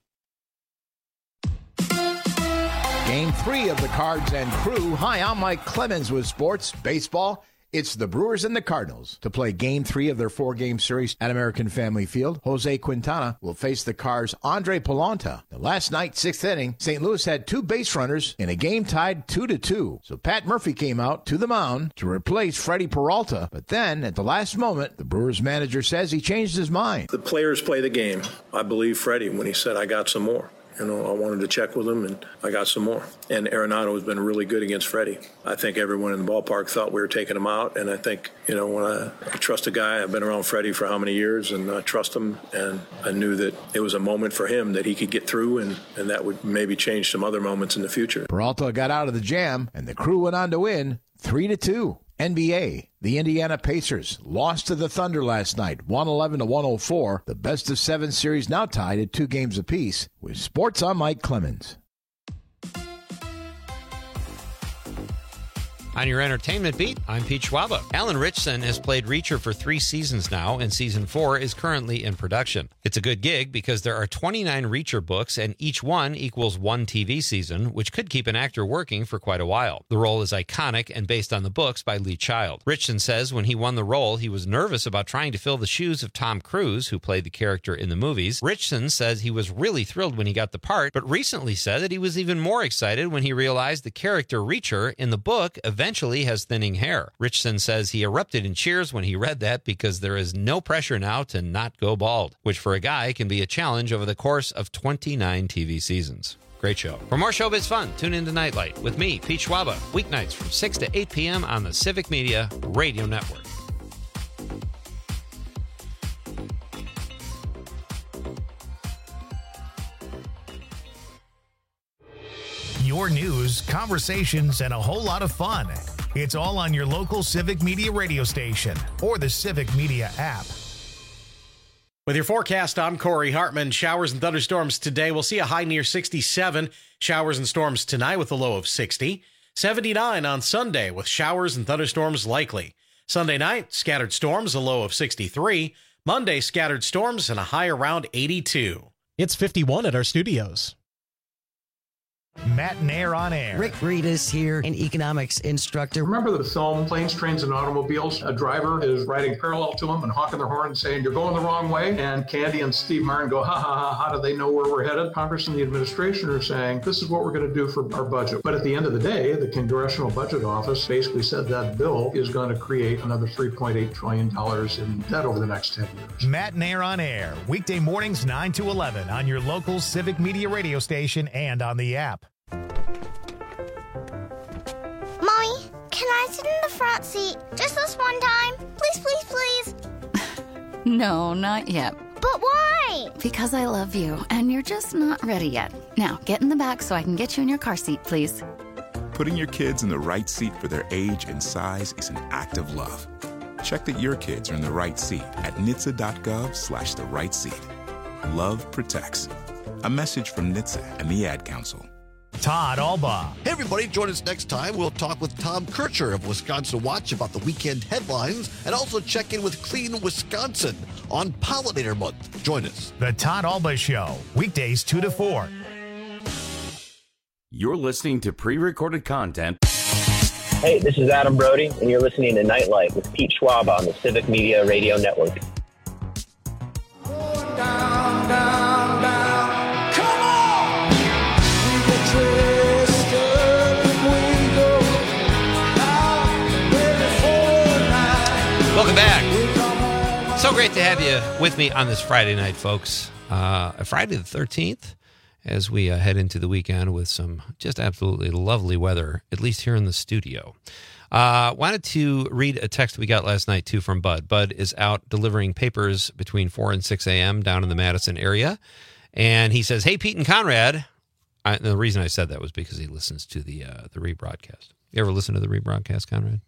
Game three of the Cards and Crew. Hi, I'm Mike Clemens with Sports Baseball. It's the Brewers and the Cardinals to play Game three of their four-game series at American Family Field. Jose Quintana will face the Cards' Andre Pallanta. The last night, sixth inning, Saint Louis had two base runners in a game tied two to two. So Pat Murphy came out to the mound to replace Freddie Peralta. But then, at the last moment, the Brewers manager says he changed his mind. The players play the game. I believe Freddie when he said, I got some more. You know, I wanted to check with him, and I got some more. And Arenado has been really good against Freddie. I think everyone in the ballpark thought we were taking him out, and I think, you know, when I, I trust a guy, I've been around Freddie for how many years, and I trust him, and I knew that it was a moment for him that he could get through, and, and that would maybe change some other moments in the future. Peralta got out of the jam, and the Crew went on to win three to two. N B A, the Indiana Pacers lost to the Thunder last night, one eleven to one oh four. The best of seven series now tied at two games apiece. With Sports, I'm Mike Clemens. On your entertainment beat, I'm Pete Schwaba. Alan Ritchson has played Reacher for three seasons now, and season four is currently in production. It's a good gig because there are twenty-nine Reacher books, and each one equals one T V season, which could keep an actor working for quite a while. The role is iconic and based on the books by Lee Child. Ritchson says when he won the role, he was nervous about trying to fill the shoes of Tom Cruise, who played the character in the movies. Ritchson says he was really thrilled when he got the part, but recently said that he was even more excited when he realized the character Reacher in the book eventually Eventually has thinning hair. Richardson says he erupted in cheers when he read that because there is no pressure now to not go bald, which for a guy can be a challenge over the course of twenty-nine T V seasons. Great show. For more showbiz fun, tune into Nightlight with me, Pete Schwaba, weeknights from six to eight p.m. on the Civic Media Radio Network. Your news, conversations, and a whole lot of fun. It's all on your local Civic Media radio station or the Civic Media app. With your forecast, I'm Corey Hartman. Showers and thunderstorms today. We'll see a high near sixty-seven. Showers and storms tonight with a low of sixty. seventy-nine on Sunday with showers and thunderstorms likely. Sunday night, scattered storms, a low of sixty-three. Monday, scattered storms and a high around eighty-two. It's fifty-one at our studios. Matt Nair on air. Rick Reedus here, an economics instructor. Remember the film Planes, Trains, and Automobiles? A driver is riding parallel to him and honking their horn and saying, you're going the wrong way. And Candy and Steve Martin go, ha, ha, ha, how do they know where we're headed? Congress and the administration are saying, this is what we're going to do for our budget. But at the end of the day, the Congressional Budget Office basically said that bill is going to create another three point eight trillion dollars in debt over the next ten years. Matt Nair on air, weekday mornings nine to eleven on your local Civic Media radio station and on the app. Mommy, can I sit in the front seat just this one time? Please, please, please. No, not yet. But why? Why? Because I love you, and you're just not ready yet. Now, get in the back so I can get you in your car seat, please. Putting your kids in the right seat for their age and size is an act of love. Check that your kids are in the right seat at N H T S A dot gov slash the right seat. Love protects. A message from N H T S A and the Ad Council. Todd Albaugh. Hey, everybody, join us next time. We'll talk with Tom Kircher of Wisconsin Watch about the weekend headlines and also check in with Clean Wisconsin on Pollinator Month. Join us. The Todd Albaugh Show, weekdays two to four. You're listening to pre-recorded content. Hey, this is Adam Brody, and you're listening to Nightlight with Pete Schwab on the Civic Media Radio Network. Down, down, down. Come on! We get dressed up and we go out ready for a night. Welcome back. So great to have you with me on this Friday night, folks. Uh, Friday the thirteenth, as we uh, head into the weekend with some just absolutely lovely weather, at least here in the studio. Uh, wanted to read a text we got last night, too, from Bud. Bud is out delivering papers between four and six a.m. down in the Madison area. And he says, hey, Pete and Conrad. I, and the reason I said that was because he listens to the uh, the rebroadcast. You ever listen to the rebroadcast, Conrad?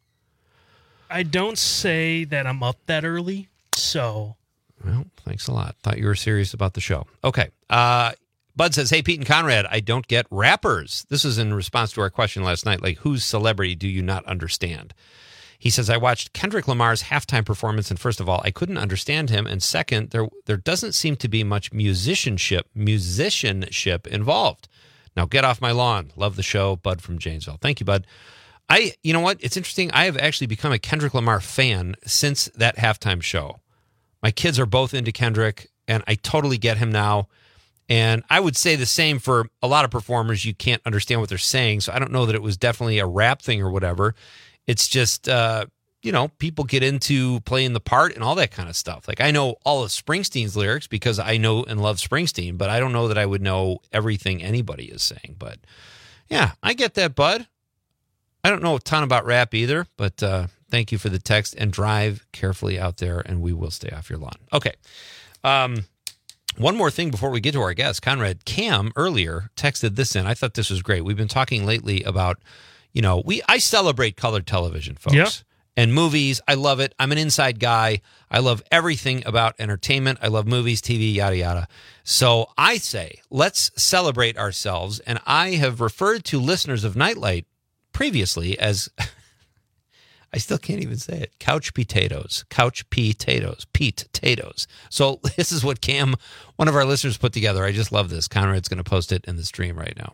I don't say that I'm up that early, so. Well, thanks a lot. Thought you were serious about the show. Okay. Uh, Bud says, hey, Pete and Conrad, I don't get rappers. This is in response to our question last night, like, whose celebrity do you not understand? He says, I watched Kendrick Lamar's halftime performance, and first of all, I couldn't understand him, and second, there there doesn't seem to be much musicianship musicianship involved. Now, get off my lawn. Love the show. Bud from Janesville. Thank you, Bud. I, you know what? It's interesting. I have actually become a Kendrick Lamar fan since that halftime show. My kids are both into Kendrick, and I totally get him now. And I would say the same for a lot of performers. You can't understand what they're saying. So I don't know that it was definitely a rap thing or whatever. It's just, uh, you know, people get into playing the part and all that kind of stuff. Like, I know all of Springsteen's lyrics because I know and love Springsteen, but I don't know that I would know everything anybody is saying. But yeah, I get that, Bud. I don't know a ton about rap either, but uh, thank you for the text, and drive carefully out there, and we will stay off your lawn. Okay. Um, One more thing before we get to our guest. Conrad, Cam earlier texted this in. I thought this was great. We've been talking lately about, you know, we I celebrate colored television, folks. Yeah. And movies. I love it. I'm an inside guy. I love everything about entertainment. I love movies, T V, yada, yada. So I say, let's celebrate ourselves. And I have referred to listeners of Nightlight previously as... I still can't even say it. Couch potatoes. Couch potatoes. Pete potatoes. So this is what Cam, one of our listeners, put together. I just love this. Conrad's going to post it in the stream right now.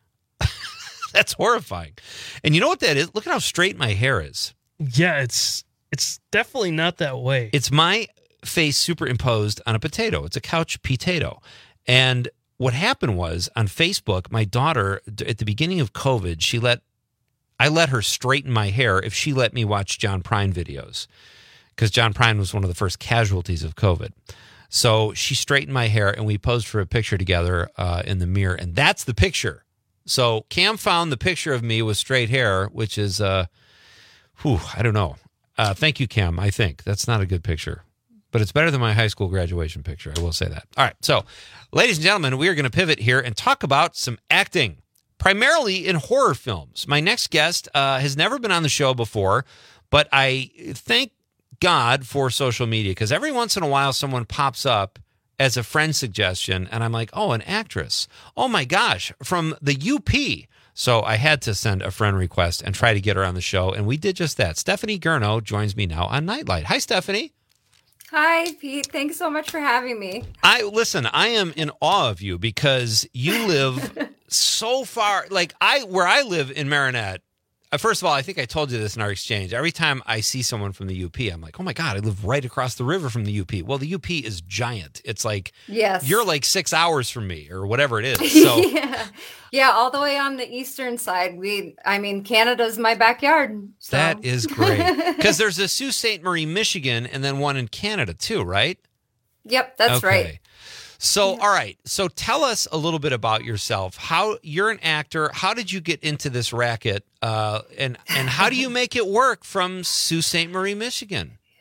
That's horrifying. And you know what that is? Look at how straight my hair is. Yeah, it's it's definitely not that way. It's my face superimposed on a potato. It's a couch potato. And what happened was, on Facebook, my daughter, at the beginning of COVID, she let I let her straighten my hair if she let me watch John Prine videos, because John Prine was one of the first casualties of COVID. So she straightened my hair, and we posed for a picture together uh, in the mirror, and that's the picture. So Cam found the picture of me with straight hair, which is, uh, whew, I don't know. Uh, thank you, Cam, I think. That's not a good picture, but it's better than my high school graduation picture. I will say that. All right, so ladies and gentlemen, we are going to pivot here and talk about some acting. Primarily in horror films. My next guest uh, has never been on the show before, but I thank God for social media, because every once in a while someone pops up as a friend suggestion, and I'm like, oh, an actress. Oh, my gosh, from the U P. So I had to send a friend request and try to get her on the show, and we did just that. Stephanie Gurno joins me now on Nightlight. Hi, Stephanie. Hi, Pete. Thanks so much for having me. I listen, I am in awe of you because you live so far, like I, where I live in Marinette. Uh, first of all, I think I told you this in our exchange. Every time I see someone from the U P, I'm like, oh my God, I live right across the river from the U P. Well, the U P is giant. It's like, yes, you're like six hours from me or whatever it is. So yeah. yeah, all the way on the eastern side. We, I mean, Canada's my backyard. So. That is great. Because there's a Sault Ste. Marie, Michigan, and then one in Canada too, right? Yep, that's okay. right. So, all right. So tell us a little bit about yourself. How you're an actor. How did you get into this racket? Uh, and, and how do you make it work from Sault Ste. Marie, Michigan?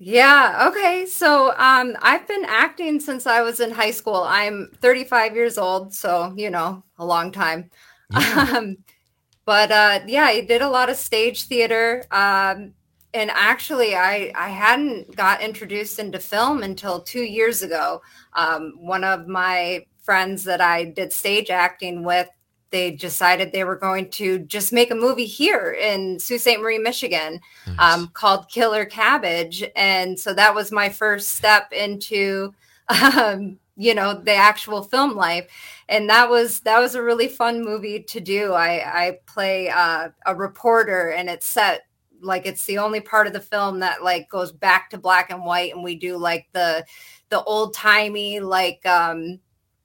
Yeah. Okay. So um, I've been acting since I was in high school. I'm thirty-five years old, so you know, a long time. Yeah. Um, but uh, yeah, I did a lot of stage theater. Um, and actually, I I hadn't got introduced into film until two years ago. Um, one of my friends that I did stage acting with, they decided they were going to just make a movie here in Sault Ste. Marie, Michigan, nice. um, called Killer Cabbage. And so that was my first step into, um, you know, the actual film life. And that was, that was a really fun movie to do. I, I play uh, a reporter, and it's set, like, it's the only part of the film that like goes back to black and white. And we do like the, the old timey, like, um,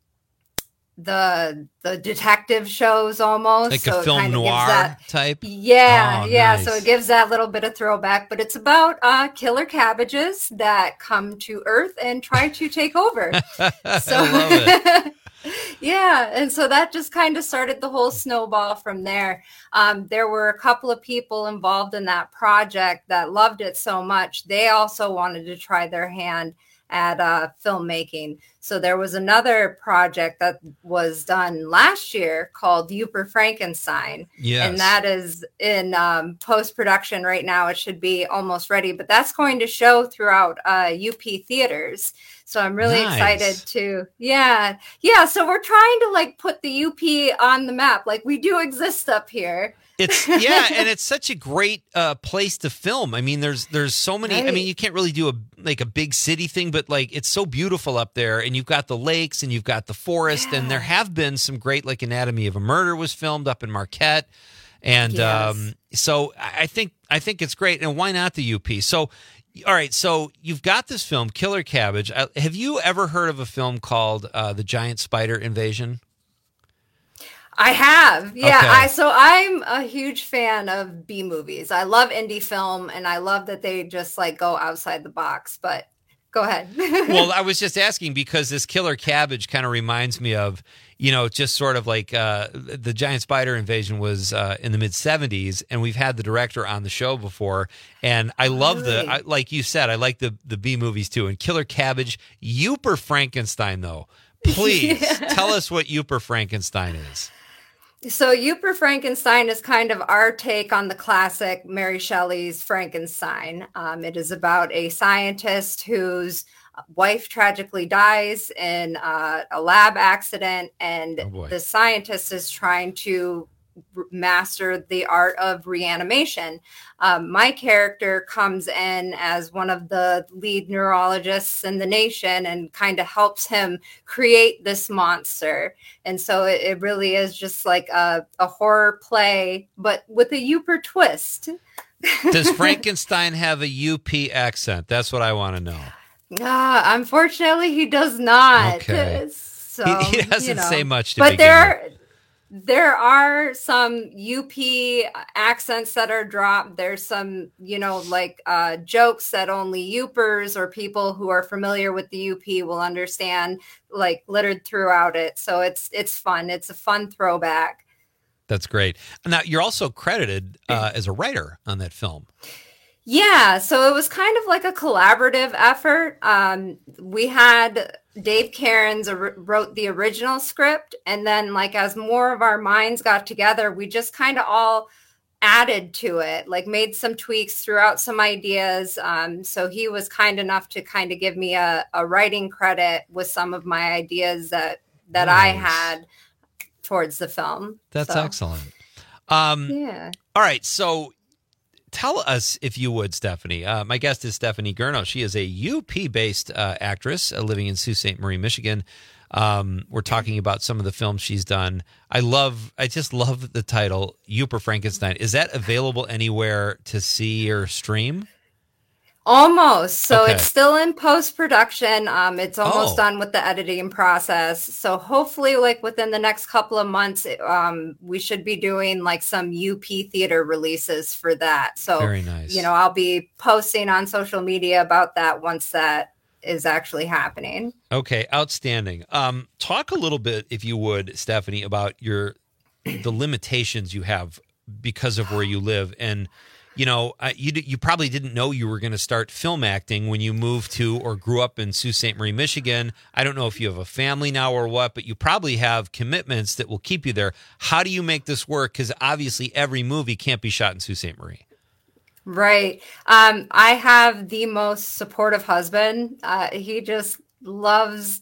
the the detective shows almost, like so a film noir that, type. Yeah, oh, yeah. Nice. So it gives that little bit of throwback, but it's about uh, killer cabbages that come to Earth and try to take over. So, I love it. Yeah, and so that just kind of started the whole snowball from there. Um, there were a couple of people involved in that project that loved it so much, they also wanted to try their hand at uh, filmmaking. So there was another project that was done last year called Uper Frankenstein. Yes. And that is in um, post-production right now. It should be almost ready, but that's going to show throughout uh, U P theaters. So I'm really Nice. excited to, yeah. Yeah, so we're trying to like put the U P on the map. Like we do exist up here. It's yeah, and it's such a great uh, place to film. I mean, there's there's so many. Right. I mean, you can't really do a like a big city thing, but like it's so beautiful up there, and you've got the lakes and you've got the forest, yeah. and there have been some great like Anatomy of a Murder was filmed up in Marquette, and Yes. um, so I think I think it's great, and why not the U P? So. All right, so you've got this film, Killer Cabbage. Uh, have you ever heard of a film called uh, The Giant Spider Invasion? I have. Yeah. Okay. I so I'm a huge fan of B movies. I love indie film, and I love that they just like go outside the box, but go ahead. Well, I was just asking because this Killer Cabbage kind of reminds me of, you know, just sort of like uh, the Giant Spider Invasion was uh, in the mid seventies, and we've had the director on the show before, and I love Really? the, I, like you said, I like the the B movies too. And Killer Cabbage, Uper Frankenstein, though, please Yeah. tell us what Uper Frankenstein is. So Uper Frankenstein is kind of our take on the classic Mary Shelley's Frankenstein. Um, it is about a scientist whose wife tragically dies in uh, a lab accident, and Oh, boy. the scientist is trying to r- master the art of reanimation. Um, my character comes in as one of the lead neurologists in the nation and kind of helps him create this monster. And so it, it really is just like a, a horror play, but with a Uper twist. Does Frankenstein have a U P accent? That's what I want to know. Ah, unfortunately, he does not. Okay. So, He- he doesn't you know. say much to but begin there are, there are some U P accents that are dropped. There's some, you know, like uh, jokes that only Upers or people who are familiar with the U P will understand, like littered throughout it. So it's it's fun. It's a fun throwback. That's great. Now, you're also credited uh, as a writer on that film. Yeah, so it was kind of like a collaborative effort. Um, we had Dave Cairns or- wrote the original script, and then like as more of our minds got together, we just kind of all added to it, like made some tweaks throughout some ideas. Um, so he was kind enough to kind of give me a, a writing credit with some of my ideas that that I Nice. had towards the film. That's So, excellent. Um, Yeah. All right, so tell us, if you would, Stephanie. Uh, my guest is Stephanie Gurno. She is a U P-based uh, actress uh, living in Sault Ste. Marie, Michigan. Um, we're talking about some of the films she's done. I love, I just love the title, Uper Frankenstein. Is that available anywhere to see or stream? Almost. So Okay. it's still in post-production. Um, it's almost Oh. done with the editing process. So hopefully, like within the next couple of months, it- um, we should be doing like some U P theater releases for that. So, Very nice. you know, I'll be posting on social media about that once that is actually happening. Okay, outstanding. Um, talk a little bit, if you would, Stephanie, about your the limitations you have because of where you live. And you know, uh, you you probably didn't know you were going to start film acting when you moved to or grew up in Sault Ste. Marie, Michigan. I don't know if you have a family now or what, but you probably have commitments that will keep you there. How do you make this work? Because obviously every movie can't be shot in Sault Ste. Marie. Right. Um, I have the most supportive husband. Uh, he just loves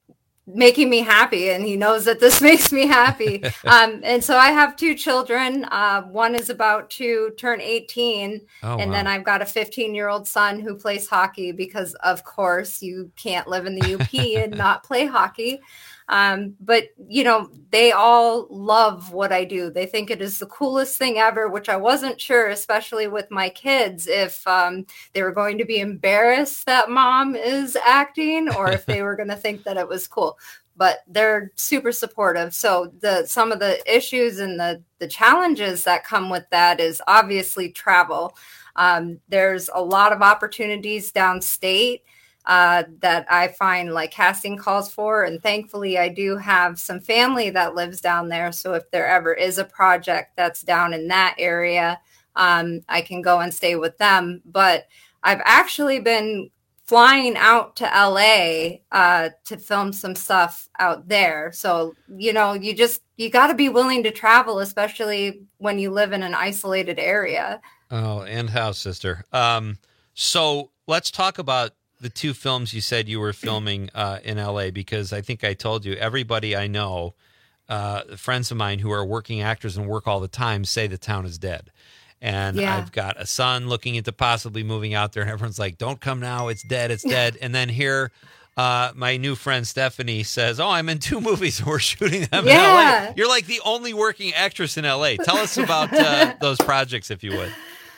making me happy, and he knows that this makes me happy. um, and so I have two children. Uh, one is about to turn eighteen, Oh, and wow. then I've got a fifteen year old son who plays hockey because, of course, you can't live in the U P and not play hockey. Um, but, you know, they all love what I do. They think it is the coolest thing ever, which I wasn't sure, especially with my kids, if um, they were going to be embarrassed that mom is acting or if they were going to think that it was cool. But they're super supportive. So the some of the issues and the, the challenges that come with that is obviously travel. Um, there's a lot of opportunities downstate uh, that I find like casting calls for. And thankfully, I do have some family that lives down there. So if there ever is a project that's down in that area, um, I can go and stay with them. But I've actually been flying out to L A uh, to film some stuff out there. So, you know, you just, you got to be willing to travel, especially when you live in an isolated area. Oh, and how, sister. Um, so let's talk about the two films you said you were filming uh, in L A, because I think I told you, everybody I know, uh, friends of mine who are working actors and work all the time, say the town is dead. And Yeah. I've got a son looking into possibly moving out there, and everyone's like, don't come now, it's dead, it's dead. And then here, uh, my new friend Stephanie says, oh, I'm in two movies and we're shooting them in L A. Yeah. You're like the only working actress in L A. Tell us about uh, those projects, if you would.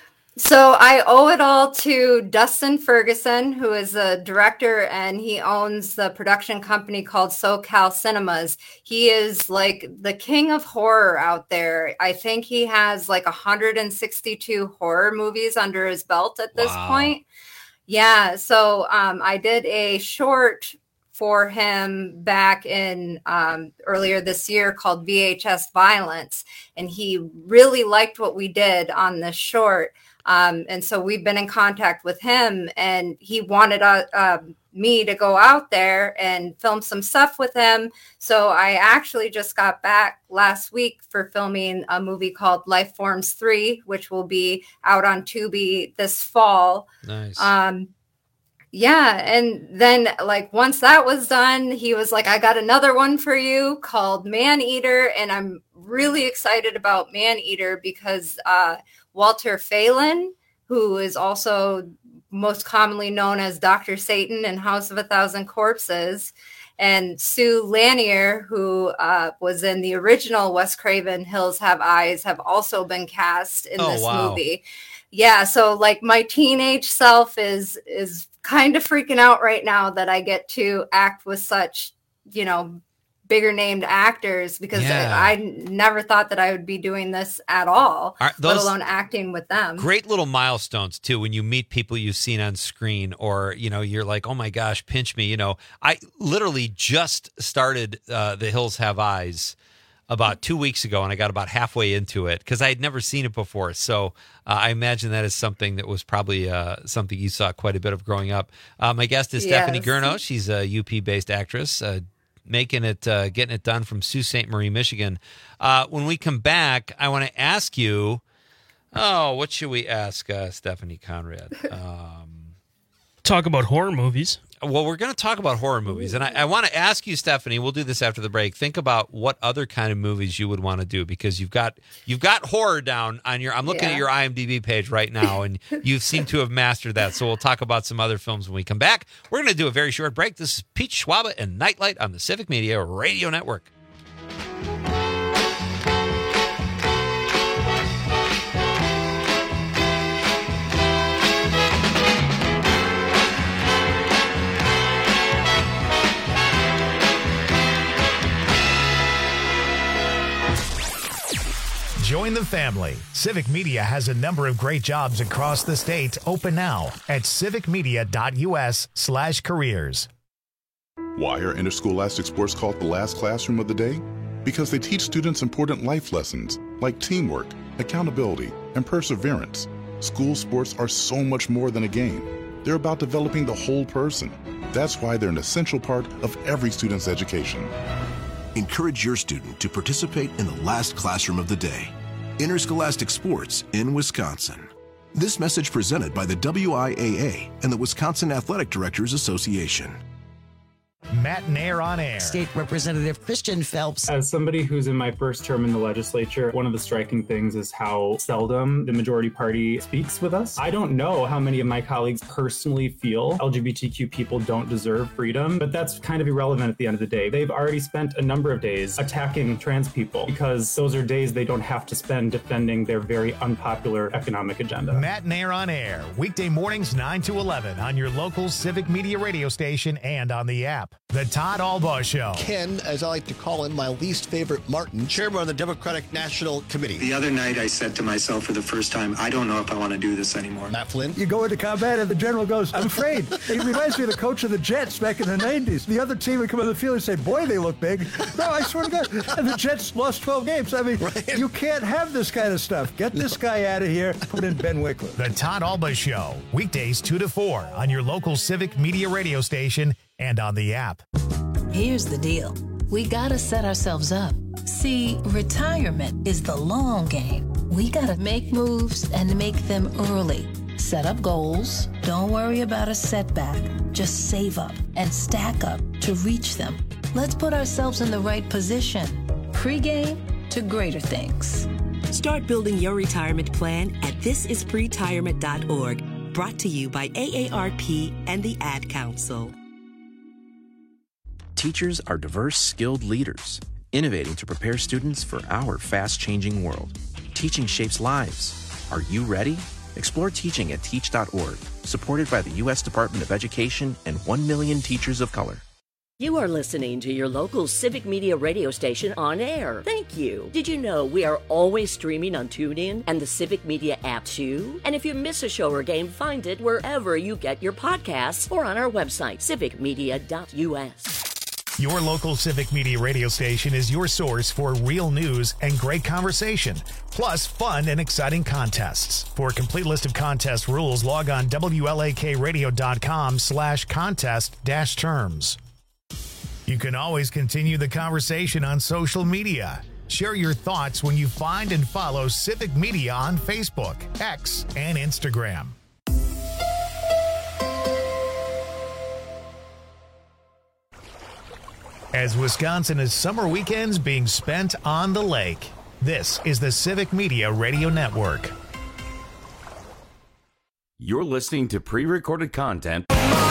So I owe it all to Dustin Ferguson, who is a director, and he owns the production company called SoCal Cinemas. He is like the king of horror out there. I think he has like one hundred sixty-two horror movies under his belt at this Wow. point. Yeah. So um, I did a short for him back in um, earlier this year called V H S Violence. And he really liked what we did on this short. Um, and so we've been in contact with him, and he wanted uh, uh, me to go out there and film some stuff with him. So I actually just got back last week for filming a movie called Life Forms three, which will be out on Tubi this fall. Nice. Um, yeah. And then like once that was done, he was like, I got another one for you called Man Eater. And I'm really excited about Man Eater because uh, Walter Phelan, who is also most commonly known as Doctor Satan in House of a Thousand Corpses, and Sue Lanier, who uh, was in the original Wes Craven Hills Have Eyes, have also been cast in Oh, this wow. movie. Yeah, so like my teenage self is is kind of freaking out right now that I get to act with such, you know, bigger named actors, because Yeah. I, I never thought that I would be doing this at all, Are let those alone acting with them. Great little milestones too, when you meet people you've seen on screen, or, you know, you're like, oh my gosh, pinch me. You know, I literally just started uh, The Hills Have Eyes about two weeks ago, and I got about halfway into it because I had never seen it before. So uh, I imagine that is something that was probably uh, something you saw quite a bit of growing up. Uh, my guest is Stephanie Yes. Gurno. She's a U P-based actress, uh, making it, uh, getting it done from Sault Ste. Marie, Michigan. Uh, when we come back, I want to ask you, oh, what should we ask uh, Stephanie Conrad? Um, Talk about horror movies. well, we're going to talk about horror movies, and I, I want to ask you, Stephanie. We'll do this after the break. Think about what other kind of movies you would want to do, because you've got you've got horror down on your. I'm looking Yeah. at your I M D B page right now, and you seem to have mastered that. So we'll talk about some other films when we come back. We're going to do a very short break. This is Pete Schwaba and Nightlight on the Civic Media Radio Network. Join the family. Civic Media has a number of great jobs across the state open now at civicmedia.us slash careers. Why are interscholastic sports called the last classroom of the day? Because they teach students important life lessons like teamwork, accountability, and perseverance, School sports are so much more than a game. They're about developing the whole person. That's why they're an essential part of every student's education. Encourage your student to participate in the last classroom of the day. Interscholastic Sports in Wisconsin. This message presented by the W I A A and the Wisconsin Athletic Directors Association. Matt Nair on air. State Representative Christian Phelps. As somebody who's in my first term in the legislature, one of the striking things is how seldom the majority party speaks with us. I don't know how many of my colleagues personally feel L G B T Q people don't deserve freedom, but that's kind of irrelevant at the end of the day. They've already spent a number of days attacking trans people because those are days they don't have to spend defending their very unpopular economic agenda. Matt Nair on air, weekday mornings nine to eleven on your local Civic Media radio station and on the app. The Todd Albaugh Show. Ken, as I like to call him, my least favorite Martin, chairman of the Democratic National Committee. The other night I said to myself for the first time, I don't know if I want to do this anymore. Matt Flynn. You go into combat and the general goes, I'm afraid. It reminds me of the coach of the Jets back in the nineties. The other team would come on the field and say, boy, they look big. No, I swear to God. And the Jets lost twelve games. I mean, right. You can't have this kind of stuff. Get this no. guy out of here. Put in Ben Wycliffe. The Todd Albaugh Show. Weekdays two to four on your local Civic Media radio station and on the app. Here's the deal. We gotta set ourselves up. See, retirement is the long game. We gotta make moves and make them early. Set up goals. Don't worry about a setback. Just save up and stack up to reach them. Let's put ourselves in the right position. Pre-game to greater things. Start building your retirement plan at this is pretirement dot org. Brought to you by A A R P and the Ad Council. Teachers are diverse, skilled leaders, innovating to prepare students for our fast-changing world. Teaching shapes lives. Are you ready? Explore teaching at teach dot org, supported by the U S Department of Education and one million teachers of color. You are listening to your local Civic Media radio station on air. Thank you. Did you know we are always streaming on TuneIn and the Civic Media app too? And if you miss a show or game, find it wherever you get your podcasts or on our website, civic media dot U S. Your local Civic Media radio station is your source for real news and great conversation, plus fun and exciting contests. For a complete list of contest rules, log on W L A K radio dot com slash contest dash terms. You can always continue the conversation on social media. Share your thoughts when you find and follow Civic Media on Facebook, X, and Instagram. As Wisconsin is summer weekends being spent on the lake, this is the Civic Media Radio Network. You're listening to pre-recorded content.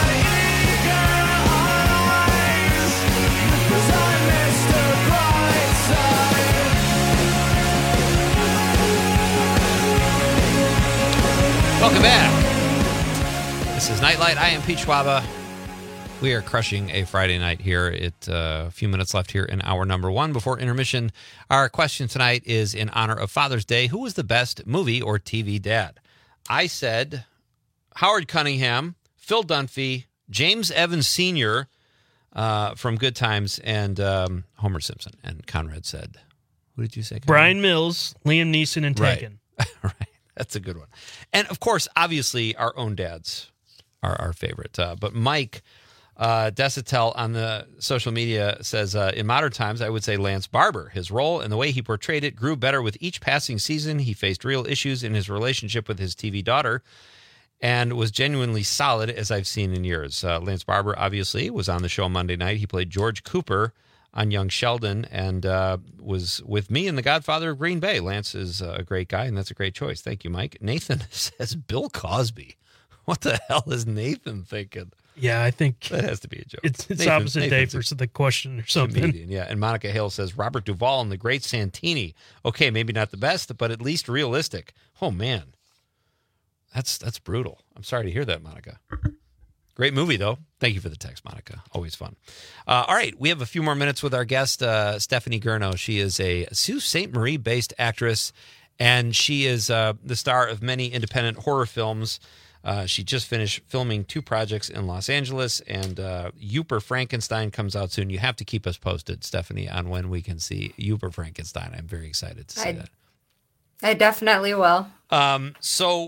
Welcome back. This is Nightlight. I am Pete Schwaba. We are crushing a Friday night here. It uh, a few minutes left here in hour number one before intermission. Our question tonight is in honor of Father's Day. Who was the best movie or T V dad? I said Howard Cunningham, Phil Dunphy, James Evans Senior uh, from Good Times, and um, Homer Simpson. And Conrad said, who did you say? Conrad? Brian Mills, Liam Neeson, and Taken. Right. Right. That's a good one. And, of course, obviously, our own dads are our favorite. Uh, but Mike uh, Desitel on the social media says, uh, in modern times, I would say Lance Barber. His role and the way he portrayed it grew better with each passing season. He faced real issues in his relationship with his T V daughter and was genuinely solid, as I've seen in years. Uh, Lance Barber, obviously, was on the show Monday night. He played George Cooper on Young Sheldon and uh, was with me in The Godfather of Green Bay. Lance is a great guy, and that's a great choice. Thank you, Mike. Nathan says Bill Cosby. What the hell is Nathan thinking? Yeah, I think that has to be a joke. It's, it's Nathan, opposite Nathan's day for the question or something. Comedian, yeah, and Monica Hale says Robert Duvall and the Great Santini. Okay, maybe not the best, but at least realistic. Oh, man. That's that's brutal. I'm sorry to hear that, Monica. Great movie, though. Thank you for the text, Monica. Always fun. Uh, all right, we have a few more minutes with our guest, uh, Stephanie Gurno. She is a Sault Ste. Marie-based actress, and she is uh, the star of many independent horror films. Uh, she just finished filming two projects in Los Angeles, and uh, Uper Frankenstein comes out soon. You have to keep us posted, Stephanie, on when we can see Uper Frankenstein. I'm very excited to see I, that. I definitely will. Um, so...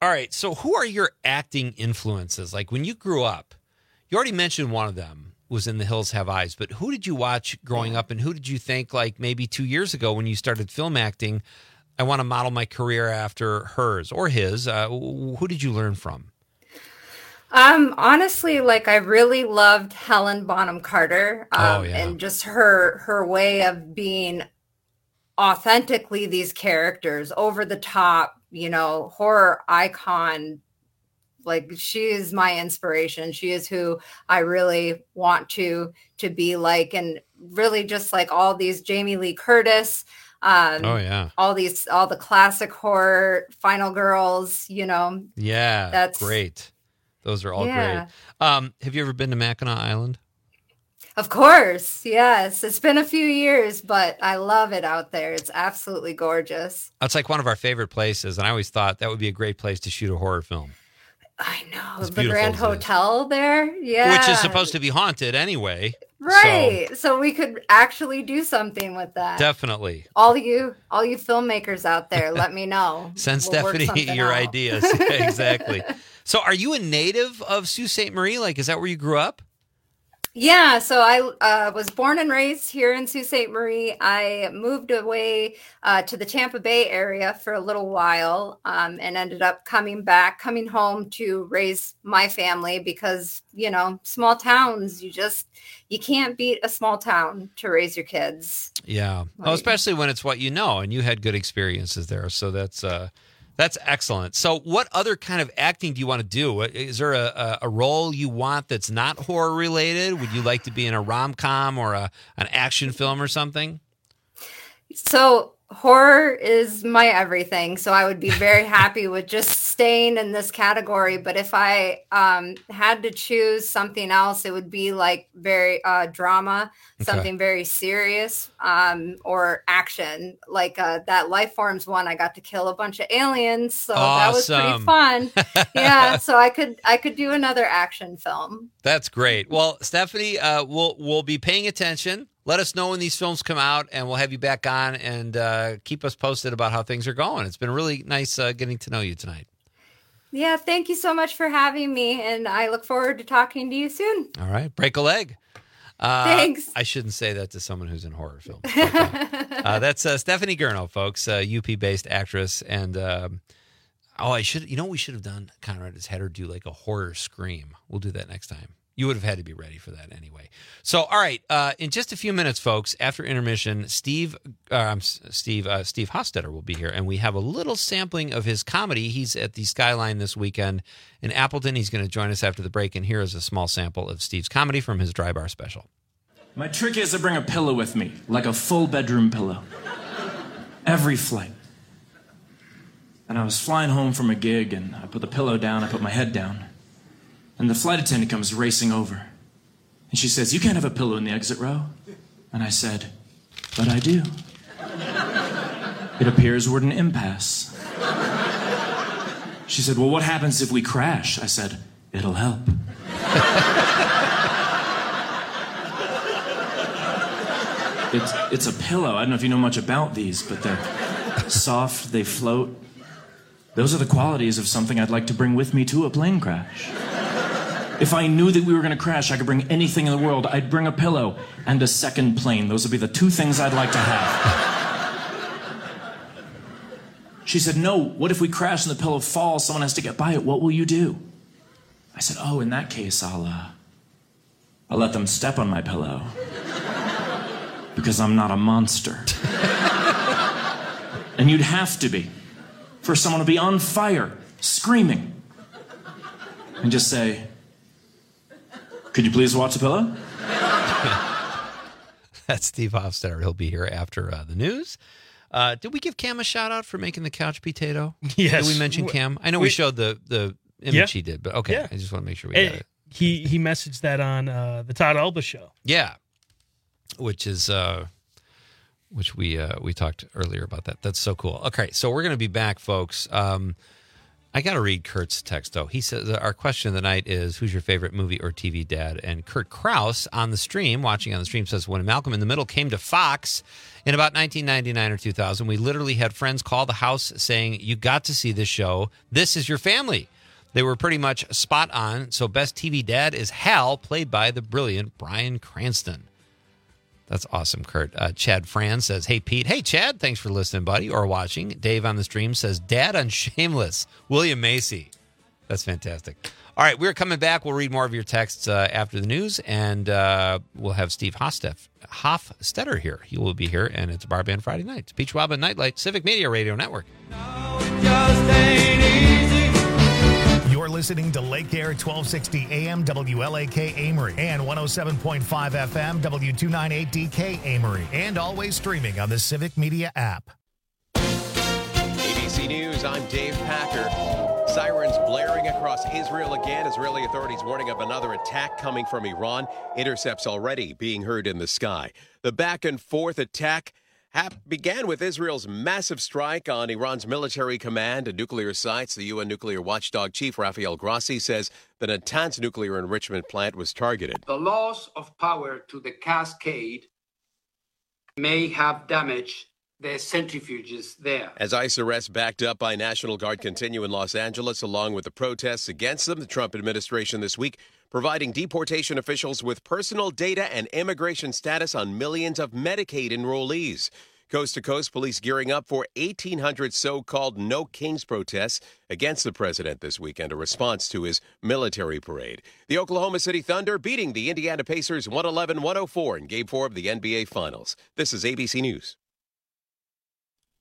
All right. So who are your acting influences? Like when you grew up, you already mentioned one of them was In the Hills Have Eyes, but who did you watch growing up and who did you think like maybe two years ago when you started film acting, I want to model my career after hers or his? Uh, who did you learn from? Um, honestly, like I really loved Helen Bonham Carter um, Oh, yeah. and just her her way of being authentically these characters, over the top, you know, horror icon. Like she is my inspiration. She is who I really want to to be like, and really just like all these Jamie Lee Curtis. Um, Oh, yeah. all these all the classic horror Final Girls. You know, Yeah, That's- great. Those are all Yeah. great. Um, have you ever been to Mackinac Island? of course, yes. It's been a few years, but I love it out there. It's absolutely gorgeous. It's like one of our favorite places, and I always thought that would be a great place to shoot a horror film, I know It's the beautiful Grand as it is. Hotel there. Yeah, which is supposed to be haunted anyway. right. So, we could actually do something with that. Definitely. all you, all you filmmakers out there, let me know. Send We'll work Stephanie something your out. ideas. Exactly. So are you a native of Sault Ste. Marie? Like, is that where you grew up? Yeah, so I uh, was born and raised here in Sault Ste. Marie. I moved away uh, to the Tampa Bay area for a little while um, and ended up coming back, coming home to raise my family because, you know, small towns, you just, you can't beat a small town to raise your kids. Yeah. Well, especially when it's what you know, and you had good experiences there. So that's uh, that's excellent. So what other kind of acting do you want to do? Is there a, a, a role you want that's not horror related? Would you like to be in a rom-com or a, an action film or something? So horror is my everything. So I would be very happy with just staying in this category. But if I um, had to choose something else, it would be like very uh, drama, Okay. something very serious, um, or action. Like uh, that Life Forms one, I got to kill a bunch of aliens, so that was pretty Awesome. fun. Yeah, so I could I could do another action film. That's great. Well, Stephanie, uh, we'll we'll be paying attention. Let us know when these films come out, and we'll have you back on and uh, keep us posted about how things are going. It's been really nice uh, getting to know you tonight. Yeah, thank you so much for having me, and I look forward to talking to you soon. All right, break a leg. Uh, Thanks. I shouldn't say that to someone who's in horror films. But, uh, uh, that's uh, Stephanie Gurno, folks, uh, U P-based actress. And, um, oh, I should, you know what we should have done, Conrad, is had her do like a horror scream. We'll do that next time. You would have had to be ready for that anyway. So, all right, uh, in just a few minutes, folks, after intermission, Steve, uh, um, Steve, uh, Steve Hostetter will be here, and we have a little sampling of his comedy. He's at the Skyline this weekend in Appleton. He's going to join us after the break, and here is a small sample of Steve's comedy from his Dry Bar special. My trick is to bring a pillow with me, like a full bedroom pillow. Every flight. And I was flying home from a gig, and I put the pillow down, I put my head down. And the flight attendant comes racing over. And she says, "You can't have a pillow in the exit row." And I said, "But I do. It appears we're at an impasse." She said, "Well, what happens if we crash?" I said, "It'll help." It's, it's a pillow. I don't know if you know much about these, but they're soft, they float. Those are the qualities of something I'd like to bring with me to a plane crash. If I knew that we were going to crash, I could bring anything in the world. I'd bring a pillow and a second plane. Those would be the two things I'd like to have. She said, "No, what if we crash and the pillow falls? Someone has to get by it. What will you do?" I said, "Oh, in that case, I'll, uh, I'll let them step on my pillow. Because I'm not a monster." And you'd have to be for someone to be on fire, screaming, and just say, "Could you please watch the pillow?" That's Steve Hofstetter. He'll be here after uh, the news. Uh, did we give Cam a shout out for making the couch potato? Yes. Did we mention Cam? I know we, We- showed the, the image Yeah. he did, but okay. Yeah. I just want to make sure we Hey, got it. He he messaged that on uh, the Todd Alba show. Yeah. Which is, uh, which we uh, we talked earlier about that. That's so cool. Okay, so we're going to be back, folks. Um, I got to read Kurt's text, though. He says, our question of the night is, who's your favorite movie or T V dad? And Kurt Krause on the stream, watching on the stream, says, when Malcolm in the Middle came to Fox in about nineteen ninety-nine or two thousand, we literally had friends call the house saying, you got to see this show. This is your family. They were pretty much spot on. So best T V dad is Hal, played by the brilliant Bryan Cranston. That's awesome, Kurt. Uh, Chad Fran says, hey, Pete. Hey, Chad. Thanks for listening, buddy, or watching. Dave on the stream says, Dad on Shameless. William Macy. That's fantastic. All right, we're coming back. We'll read more of your texts uh, after the news, and uh, we'll have Steve Hofstetter, Hofstetter here. He will be here, and it's Bar Band Friday night. It's Peach Wab and Nightlight, Civic Media Radio Network. You're listening to Lake Air twelve sixty A M W L A K Amory and one oh seven point five F M W two ninety-eight D K Amory, and always streaming on the Civic Media app. A B C News, I'm Dave Packer. Sirens blaring across Israel again. Israeli authorities warning of another attack coming from Iran. Intercepts already being heard in the sky. The back and forth attack began with Israel's massive strike on Iran's military command and nuclear sites. The U N nuclear watchdog chief Rafael Grossi says the Natanz nuclear enrichment plant was targeted. The loss of power to the cascade may have damaged the centrifuges there. As ICE arrests backed up by National Guard continue in Los Angeles, along with the protests against them, the Trump administration this week providing deportation officials with personal data and immigration status on millions of Medicaid enrollees. Coast to coast, police gearing up for eighteen hundred so-called No Kings protests against the president this weekend, a response to his military parade. The Oklahoma City Thunder beating the Indiana Pacers one eleven one oh four in Game four of the N B A Finals. This is A B C News.